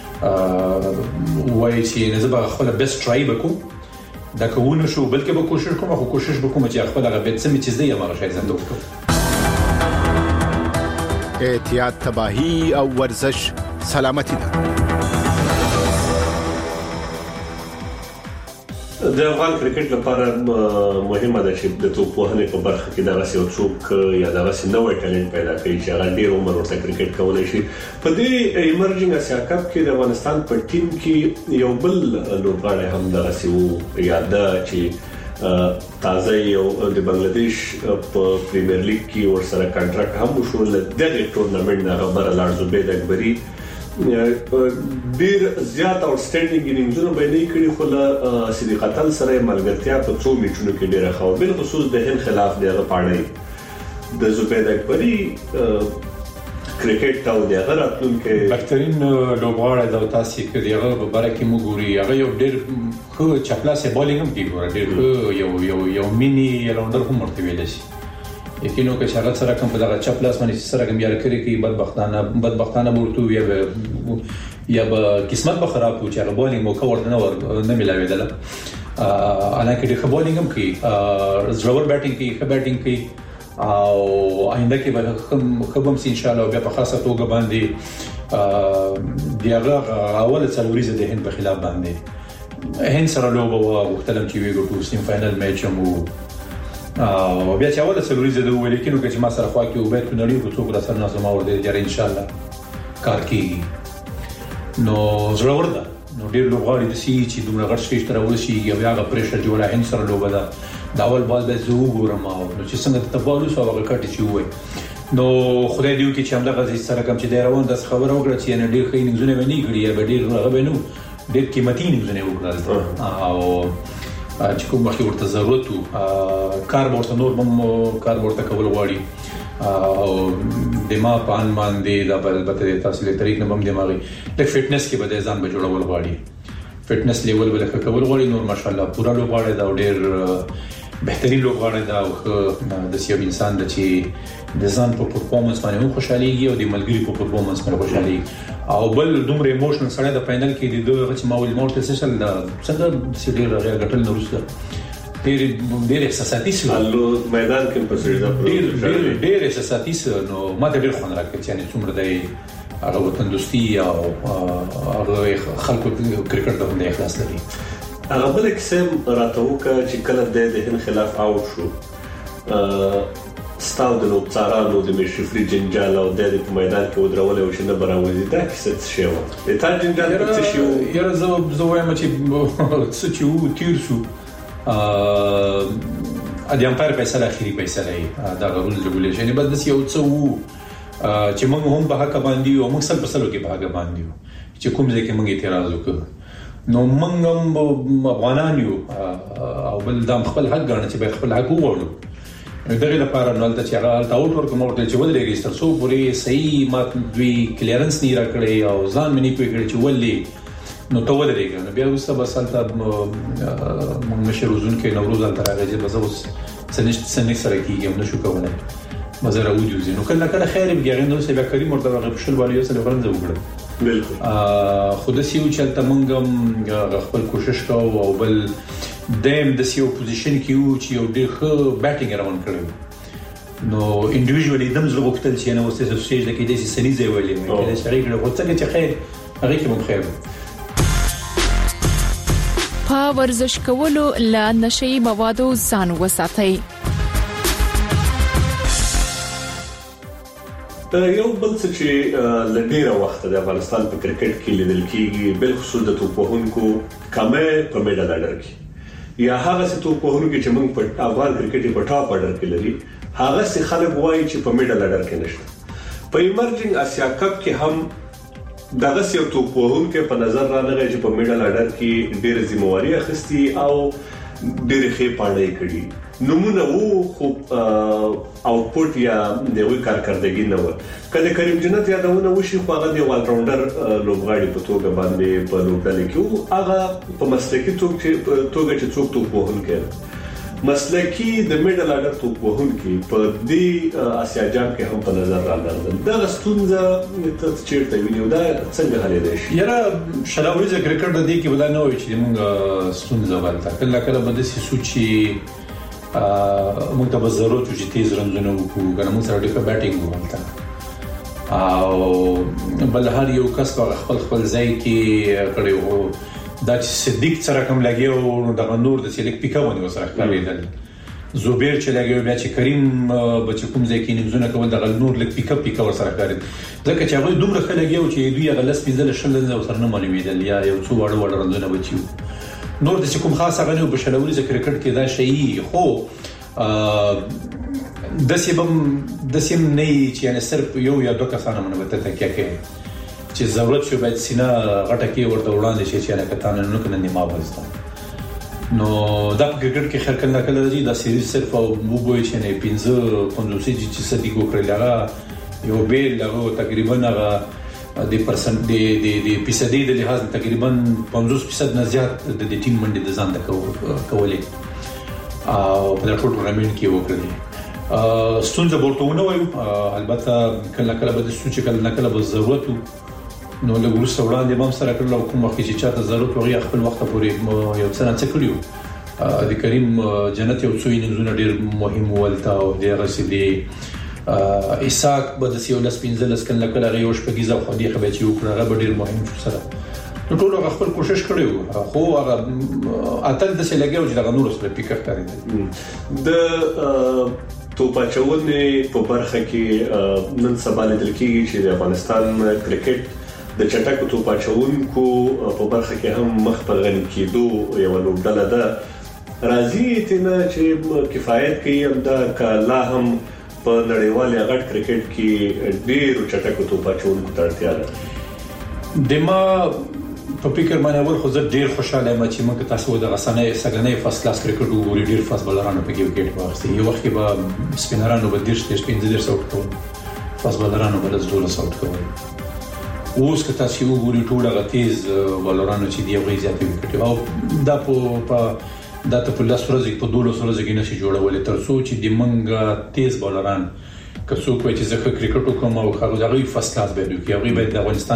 وایي چې نه زه به خپل بیسټ ټرای وکړم دا کوونه شو بلکې به کوشش کوم خو کوشش وکړم چې خپل هغه بیت سمې چیز دی هغه شای زنده وکړم احتیاط تباہی او ورزش سلامتی ده د افغان کرکټ لپاره مهمه ده چې د توپوهنې په برخه کې دا غسي او څوک یا دا غسي نوې ټالنت پیدا کوي چې هغه ډیر عمر ورته کرکټ کولای شي په دې ایمرجنګ اسیا کپ کې د افغانستان په ټیم کې یو بل لوبغاړی هم دا غسي وو یا دا چې تازه یو د بنگلاديش په پریمیر لیګ کې ورسره کانټراکټ هم وشو دغه ټورنمنت نه خبره لاړ زبید اکبري ډیر زیات اوټسټینډینګ انینګزونه به نه کړی خو له صدیق قتل سره ملګرتیا په څو میچونو کې ډیره خو بل خصوص د هند خلاف دغه پاړی د زبید اکبري کرکټ او دغه راتلونکي بهترین لوبغاړی د تاسو کې دغه په باره کې موږ ګوري هغه یو ډیر خو چپلاسه بالینګ هم دی ګور ډیر یو یو یو مینی راوندر هم ورته ویل شي یقینو کې شغله سره کوم په دغه چپلاس باندې سره کوم یار کړی کې بدبختانه بدبختانه ورته یا یا به قسمت به خراب و چې هغه بالینګ مو کور نه ور نه ملاویدل الانکه د خبالینګ هم کې زړور بیټینګ کې ښه بیټینګ کې او آینده کې به خبم سي ان شاء الله بیا په خاصه توګه باندې دیغه اول څلوريزه د هند په خلاف باندې هند سره لوبه وختلم چې ویګو ټو سیم فائنل میچ مو او بیا چې اوله څلوريزه د ولیکینو کې چې ما سره خوا کې وبېت په نړۍ کې څوک را سره نظم اور دې جره ان شاء الله کار کوي نو زړور ده نو ډېر لوبغاړي د سی چې دومره غټ شي تر ورسي یا هغه پریشر جوړه هند سره لوبه ده دا اول بال به زو ګورم او چې څنګه ته بالو سو هغه کټ چې وای نو خدای دې وکړي چې هم دغه سره کوم چې د روان د خبره وکړه چې نه ډېر خې نږدې ونی کړی یا ډېر هغه بنو ډېر قیمتي نږدې وکړل او چې کوم وخت ورته ضرورت وو کار ورته نور هم کار ورته کول غواړي او دماغ پان باندې دا البته تاسو له طریق نه هم دماغي د فټنس کې به ځان به جوړول غواړي فټنس لیول ول کول غواړي نور ماشاءالله پورا لوبغاړي دا ډېر بهترین لوبغاړي دا د سیو انسان د چې د ځان په پرفورمانس باندې هم خوشاليږي او د ملګری په پرفورمانس باندې خوشالي او بل دومره ایموشنل سره د فائنل کې د دوه چې ماول مورته سیشل څنګه سیډیر راغی غټل نورسته ډېر ډېر احساساتي سو میدان کې په سړي دا ډېر ډېر ډېر احساساتي سو نو ما ډېر خوند راکړ چې یعنی څومره دی هغه وطن دوستي او هغه خلکو کرکټ ته باندې اخلاص لري هغه بل قسم راتوکه چې کله د هند خلاف اوټ شو ستاو د لوبڅارانو د مشفري جنجال او د میدان کې ودرول او شنه براوزي دا کیسه څه و د تا جنجال څه شو یاره زه زه وایم چې څه چې و تیر شو ا د امپایر فیصله اخیری فیصله دا رول ریګولیشن به د یو څو چې موږ هم به حق باندې او موږ سره په سلو کې به حق باندې چې کوم ځای کې موږ اعتراض وکړو نو موږ هم افغانان یو او بل د خپل حق غواړي چې به خپل حق وغواړو دغه لپاره نو ته چې هغه تا اوټ ورکوم ورته چې ولې ريجستر سو پوری صحیح مات دوی کلیرنس نه راکړي او ځان منی پېږي چې ولې نو ته ولې ريګل نو بیا وسه بس انت موږ مشروزون کې نوروز انت راځي بس اوس سنشت سنې سره کېږي نو شو کولای مزه راوځي نو کله کله خیر بیا نو سبا کریم ورته غبشل باندې سره ورنځ وګړي بالکل ا خود سیو چې ته مونږم خپل کوشش کوو او بل دیم د سیو پوزیشن کې یو چې یو ډېر ښه بیټینګ روان کړو نو انډیویډوالي دم زړه وختل چې نو ستاسو سټیج د کې د سنې ځای ولې مې کله شریک له وڅګه چې خیر هغه کې مو خیر په ورزش کولو لا نشي موادو ځان وساتئ یو بل څه چې لډیره وخت د افغانستان په کرکټ کې لیدل کېږي بل خصوص د توپوهونکو کمه په میډل اډر کې یا هغه څه توپوهونکو چې موږ په افغان کرکټ په ټاپ اډر کې لري هغه څه خلک وایي چې په میډل اډر کې نشته په ایمرجنګ اسیا کپ کې هم دغه څه توپوهونکو په نظر رانغی چې په میډل اډر کې ډېر ذمہواری اخیستي او ډېر ښه پاڼې کړي نمونه وو خو اوټپوټ یا دغه کارکردګي نه و کله کریم جنت یادونه وشي خو هغه دی وال راونډر لوبغاړي په توګه باندې په لوبډلې کې هغه په مسلکي توګه توګه چې څوک توپوهن کړي مسلکي د میډل اډر توپوهن کې په دې اسیا جام کې هم په نظر راغله دا ستونزه ته چیرته ویني دا څنګه حل دی یاره شلاوري کرکټ د دې کې ولا نه وي چې موږ ستونزه ولته کله کله بده سي سوچي موږ ته ضرورت چې تیز رنونه وکړو کنه موږ سره ډېر بیټینګ وکړو او بل هر یو کس په خپل خپل ځای کې کړي وو دا چې صدیق سره کوم لګیو نو د نور د سلیک پیکاونه وسره کړیدل زوبیر چې لګیو بیا چې کریم بچ کوم ځای کې نمزونه کول د نور لک پیکاپ پیکا ور سره کړی ځکه چې هغه دومره خلګیو چې دوی غلس پینځل شل نه سره نه معلومیدل یا یو څو وړ وړ رنونه بچیو نور د کوم خاصه غنیو په شلوري کرکټ کې دا شی خو د سیبم د سیم نه چې یعنی صرف یو یا دوه کسانه منوته تکیه کوي چې ضرورت شو باید سینا غټه کې ورته وړاندې شي چې نه کتان نه کنه نیمه وځه نو دا کرکټ کې خلک نه کله دي دا سیریز صرف او موږ چې نه پینځه پنځوسي چې صدیق وکړل هغه یو بیل هغه تقریبا هغه د پرسنټ د د د فیصدي د لحاظ تقریبا پنځوس فیصد نه زیات د ټیم منډي د ځان د کولې او په ټول ټورنمنت کې وکړل ستونزه ورته نه وایو البته کله کله به د سوچ کله نه کله به ضرورت نو له ګروس وړاندې هم سره کړل کوم وخت چې چاته ضرورت وغي خپل وخت پورې یو څه نه کړیو د کریم جنت یو څو یې ډېر مهم ولته او د رسیدي ایساک به د سیولس پینځلس کله کله غيوش په گیزه خو دی خبرې چې وکړه غو ډېر مهم شو سره نو ټول خپل کوشش کړو خو هغه اتل د سلګیو چې د نور سره پیکر کړی د توپاچونې په برخه کې نن سبا لیدل کېږي چې د افغانستان کرکټ د چټکو توپاچونکو په برخه کې هم مخ په غن کېدو یو لوبډله ده راځي تنه چې کفایت کوي هم دا کله هم په نړیوال غټ کرکټ کې ډېر چټکو توپاچونکو ته اړتیا ده دما په فکر باندې اول خو زه ډېر خوشاله یم چې موږ تاسو د غسنې سګنې فاست کلاس کرکټ وګورئ ډېر فاست بالرانو په کې وکټ واغستې یو وخت کې به سپینرانو به ډېر ډېر سپین ډېر ساوټ کوي فاست بالرانو بل زول ساوټ کوي اوس که تاسو وګورئ ټول هغه تیز بالرانو چې دی غوړي زیاتې وکټ او دا په دا ته په لاس ورځې په دوه ورځې کې نشي جوړولې تر څو چې د منګه تیز بالران که څوک وایي چې زه کرکټ کوم او خو هغه فاست کلاس به دوی هغه به د افغانستان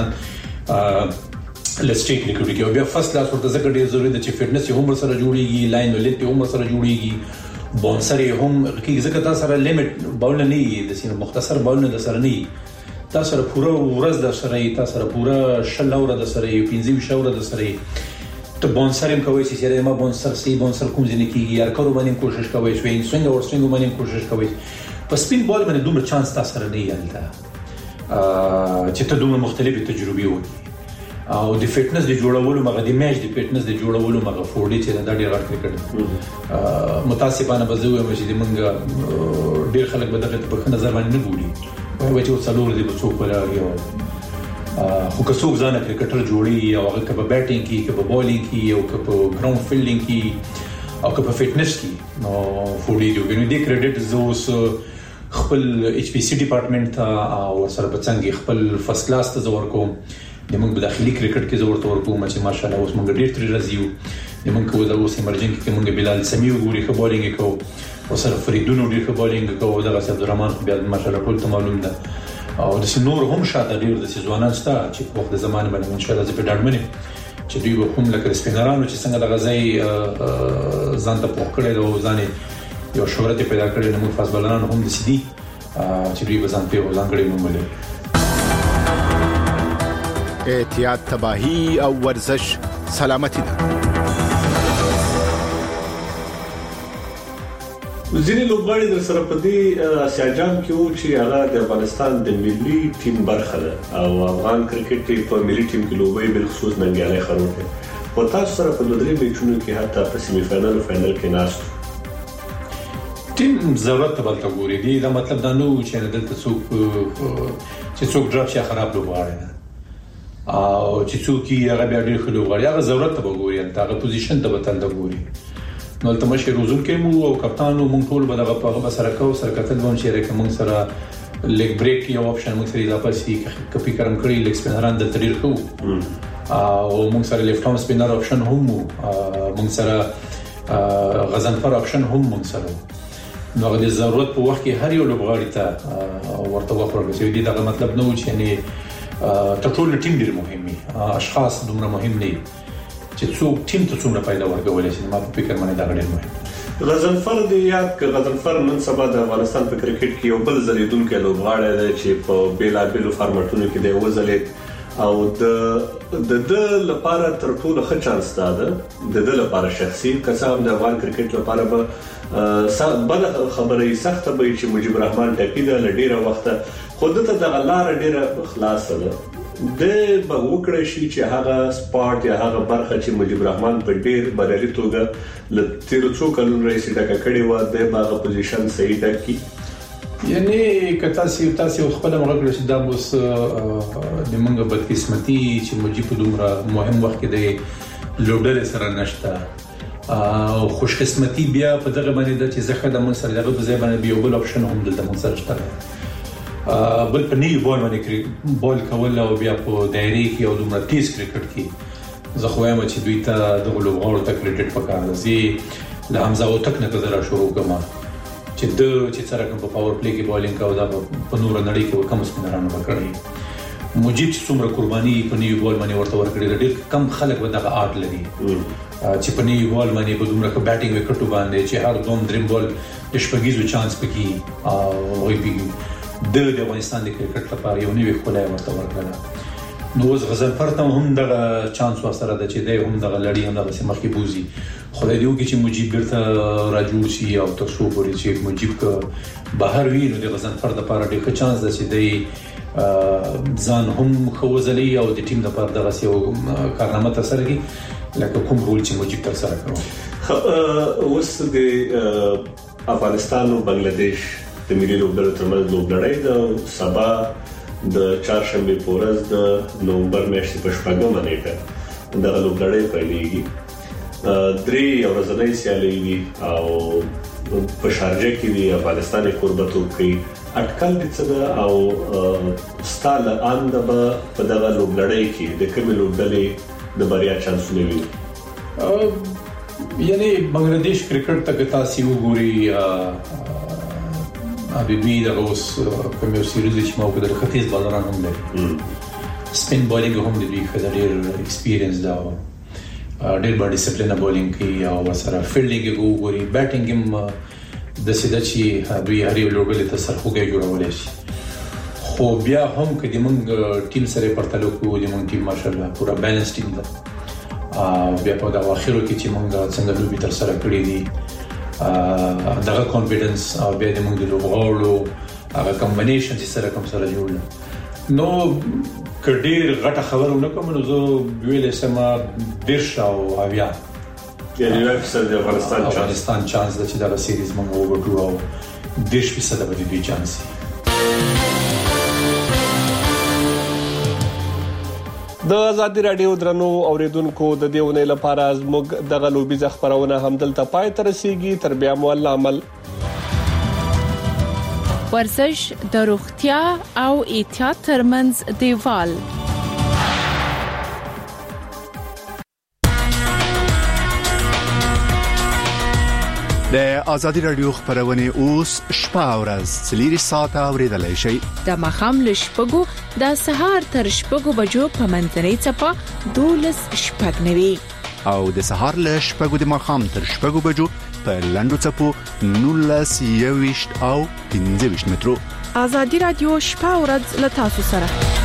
لسټیک لیکل کې او بیا فاست کلاس ورته ځکه ډېر ضروري ده چې فټنس یې هم سره جوړيږي لاین ولټ یې هم سره جوړيږي بونسر یې هم کې ځکه تاسو سره لیمټ باول نه یي د سینه مختصر باول نه سره نه تاسو سره پوره ورځ د سره تاسو سره پوره شل اور د سره پنځه شاور د سره ته بونسر هم کوي چې ما بونسر سي بونسر کوم ځنه کېږي یار کارو باندې کوشش کوي سوین څنګه ور څنګه باندې کوشش کوي په سپین بال باندې دومره چانس تاسو سره نه یالته چې ته دومره مختلفه تجربې وکړي او د فټنس د جوړولو مغه د میچ د فټنس د جوړولو مغه فورډي چې دا ډیر غټ کرکټ متاسفانه بزوي چې د منګه ډیر خلک به دغه په نظر باندې نه ګوري وایي چې څلور دي په څوک ولا یو خو که څوک ځان کرکټر جوړي او هغه کبه بیټینګ کی کبه بولینګ کی او کبه ګراوند فیلډینګ کی او کبه فټنس کی نو فورډي دی ګنې د کریډټ زوس خپل ایچ پی سی ډپارټمنټ او سره بچنګ خپل فرست کلاس ته زور کوم د موږ په داخلي کرکټ کې زور تور کوم چې ماشاءالله اوس موږ ډیر تر راځیو د موږ کو د اوس ایمرجنټ کې موږ بلال سمیو ګوري خو بولینګ کو او سره فریدون ډیر خو بولینګ کو دغه عبدالرحمن خو بیا ماشاءالله ټول ته معلوم ده او د نور هم شاته ډیر د سيزونان ستا چې په وخت د زمانه باندې ان شاء الله زه په ډاډمنه چې دوی هم لکه سپینرانو چې څنګه د غزای ځان ته پوکړې او ځانې یو شهرت پیدا کړې نو موږ فاسبلان هم د سيدي چې دوی به ځان په ځانګړي نومولې احتیاط تباہی او ورزش سلامتی ده. ځینې لوبغاړي در سره په دې اسیا جام کې وو چې هغه د افغانستان د ملي ټیم برخه ده او افغان کرکټ په ملي ټیم کې لوبي بل خصوص ننګیاله خروته په تاسو سره په لوډري میچونو کې حتی په سیمه فائنل او فائنل کې ناست ټیم ضرورت بلته ګوري دي دا مطلب دا نو چې دلته څوک چې څوک ډراپ شي خراب لوبغاړي او چې څوک یې هغه بیا ډېر خلک غواړي هغه ضرورت ته وګوري ان هغه پوزیشن ته وتل دا ګوري نو تل مشه روزل کې مو او کپتان مو ټول به دغه په سره کو سره کتل وون چې رکه مون سره لیګ بریک یو اپشن مو سره دا پسې کپی کرم کړی لیګ سپینران د تدیر کو او مون سره لیفت هاند سپینر اپشن هم مون سره غزنفر اپشن هم مون سره نو د ضرورت په وخت کې هر یو لوبغاړي ته ورته وفرګ شي دي دا مطلب نو چې نه ټول ټیم ډیر مهم دي اشخاص دومره مهم دي چې څوک ټیم ته څومره پیدا ورکولای شي ما په فکر باندې دا ډیر مهم غزنفر دی یاد ک غزنفر نن سبا د افغانستان په کرکټ کې یو بل زلیدونکو لوبغاړی دی چې په بیلا بیلو فارمټونو کې دی وزلید او د د د لپاره تر ټولو ښه چانس ده د د لپاره شخصي کسان د افغان کرکټ لپاره به بل خبره سخته به چې مجيب الرحمن ټپی د لډیره وخت خود ته د غلار ډیره خلاص ده د به وکړی شي چې هغه سپورت یا هغه برخه چې مجيب الرحمن په ډیر بریالي توګه ل تیر څو کلونو رئیس ټاکه کړی و د هغه پوزیشن صحیح ټاکی یعنی کته سی تاسو خپل مغرب چې دا اوس د منګه بدقسمتي چې مجيب دومره مهم وخت کې دی لوډر سره نشته او خوش قسمتي بیا په دغه باندې د چې زخه د من سره دغه په ځای باندې بیا بل اپشن هم دلته من سره شته بل په نیو بال باندې بال کول او بیا په دایره کې او دومره تیز کرکټ کې زه خو وایم چې دوی ته د لوبغاړو ته کریډټ پکار دی له حمزه او تک نه کړه شروع کما چې د چې سره کوم په پاور پلی کې بالینګ کاو دا په نور نړۍ کې کوم سپینرانو وکړي مجيب څومره قرباني په نیو بال باندې ورته ورکړي ډېر کم خلک ودغه آرټ لري چې په نیو بال باندې په دومره بیټینګ وکړو باندې چې هر دوم دریم بال د شپږیزو چانس پکې او وای بي د افغانستان د کرکټ لپاره یو نوې خلای ورته ورکړه نو غزنفر ته هم دغه چانس وسره د چې دی هم دغه لړۍ هم دغه سمخي بوزي خدای دې وکړي چې مجيب بیرته راجو شي او تاسو پورې چې مجيب که بهر وي نو د غزنفر د لپاره ډېر چانس ده چې دی ځان هم خوځلي او د ټیم لپاره دغه یو کارنامه تر سره کړي لکه کوم رول چې مجيب تر سره کړو اوس د افغانستان او بنگلاديش د ملي لوبډلو ترمنځ لوبډلې د سبا د چهارشنبه په ورځ د نومبر میاشتې په شپږمه نیټه د لوبډلې پیلېږي درې ورځې سیالي دي او په شارجه کې دی افغانستان قربتو کوي اټکل دي څه او ستاله اندبه په دغه لوبډلې کې د کوم لوبډلې د بریا چانس لري یعنی بنگلاديش کرکټ ته تاسو وګوري ابي بي د اوس کوم یو سیریز چې مو په ختیځ بالران هم لري سپین بالینګ هم د دوی خدای ډېر ایکسپیرینس دا ډېر با ډیسپلین بالینګ کوي او سره فیلډینګ وګوري بیټینګ هم د سیده چې دوی هر یو لوبل ته سرخوږی جوړول شي خو بیا هم کدي موږ ټیم سره پرتلو کوو د موږ ټیم ماشاءالله پورا بیلانس ټیم ده بیا په دا اخرو کې چې موږ څنګه لوبي تر سره کړی دي دغه کانفیډنس او بیا د موږ د لوبغاړو هغه کمبینیشن چې سره کوم سره جوړل نو کډیر غټه خبره ونکوم نو زه ویل سما دیرش او اویا یعنی یو فیصد د افغانستان چانس افغانستان چانس د چې دا سیریز موږ وګټو او دیرش فیصد به دې چانس د آزادي رادیو درنو اوریدونکو د دیونه لپاره زموږ د غلوبي ځخبرونه هم دلته پای تر رسیدي تر بیا مو الله عمل ورزش د روغتیا او احتیاط ترمنځ دیوال د آزادي رادیو خبرونه اوس شپه ورځ سلیری ساعت اوریدلای شي د مخام لشپګو د سهار تر شپګو بجو په منځنۍ چپه دولس شپګنوي او د سهار لشپګو د مخام تر شپګو بجو په لاندو چپو نولس یويشت او پنځه ویشت مترو آزادي رادیو شپه ورځ له تاسو سره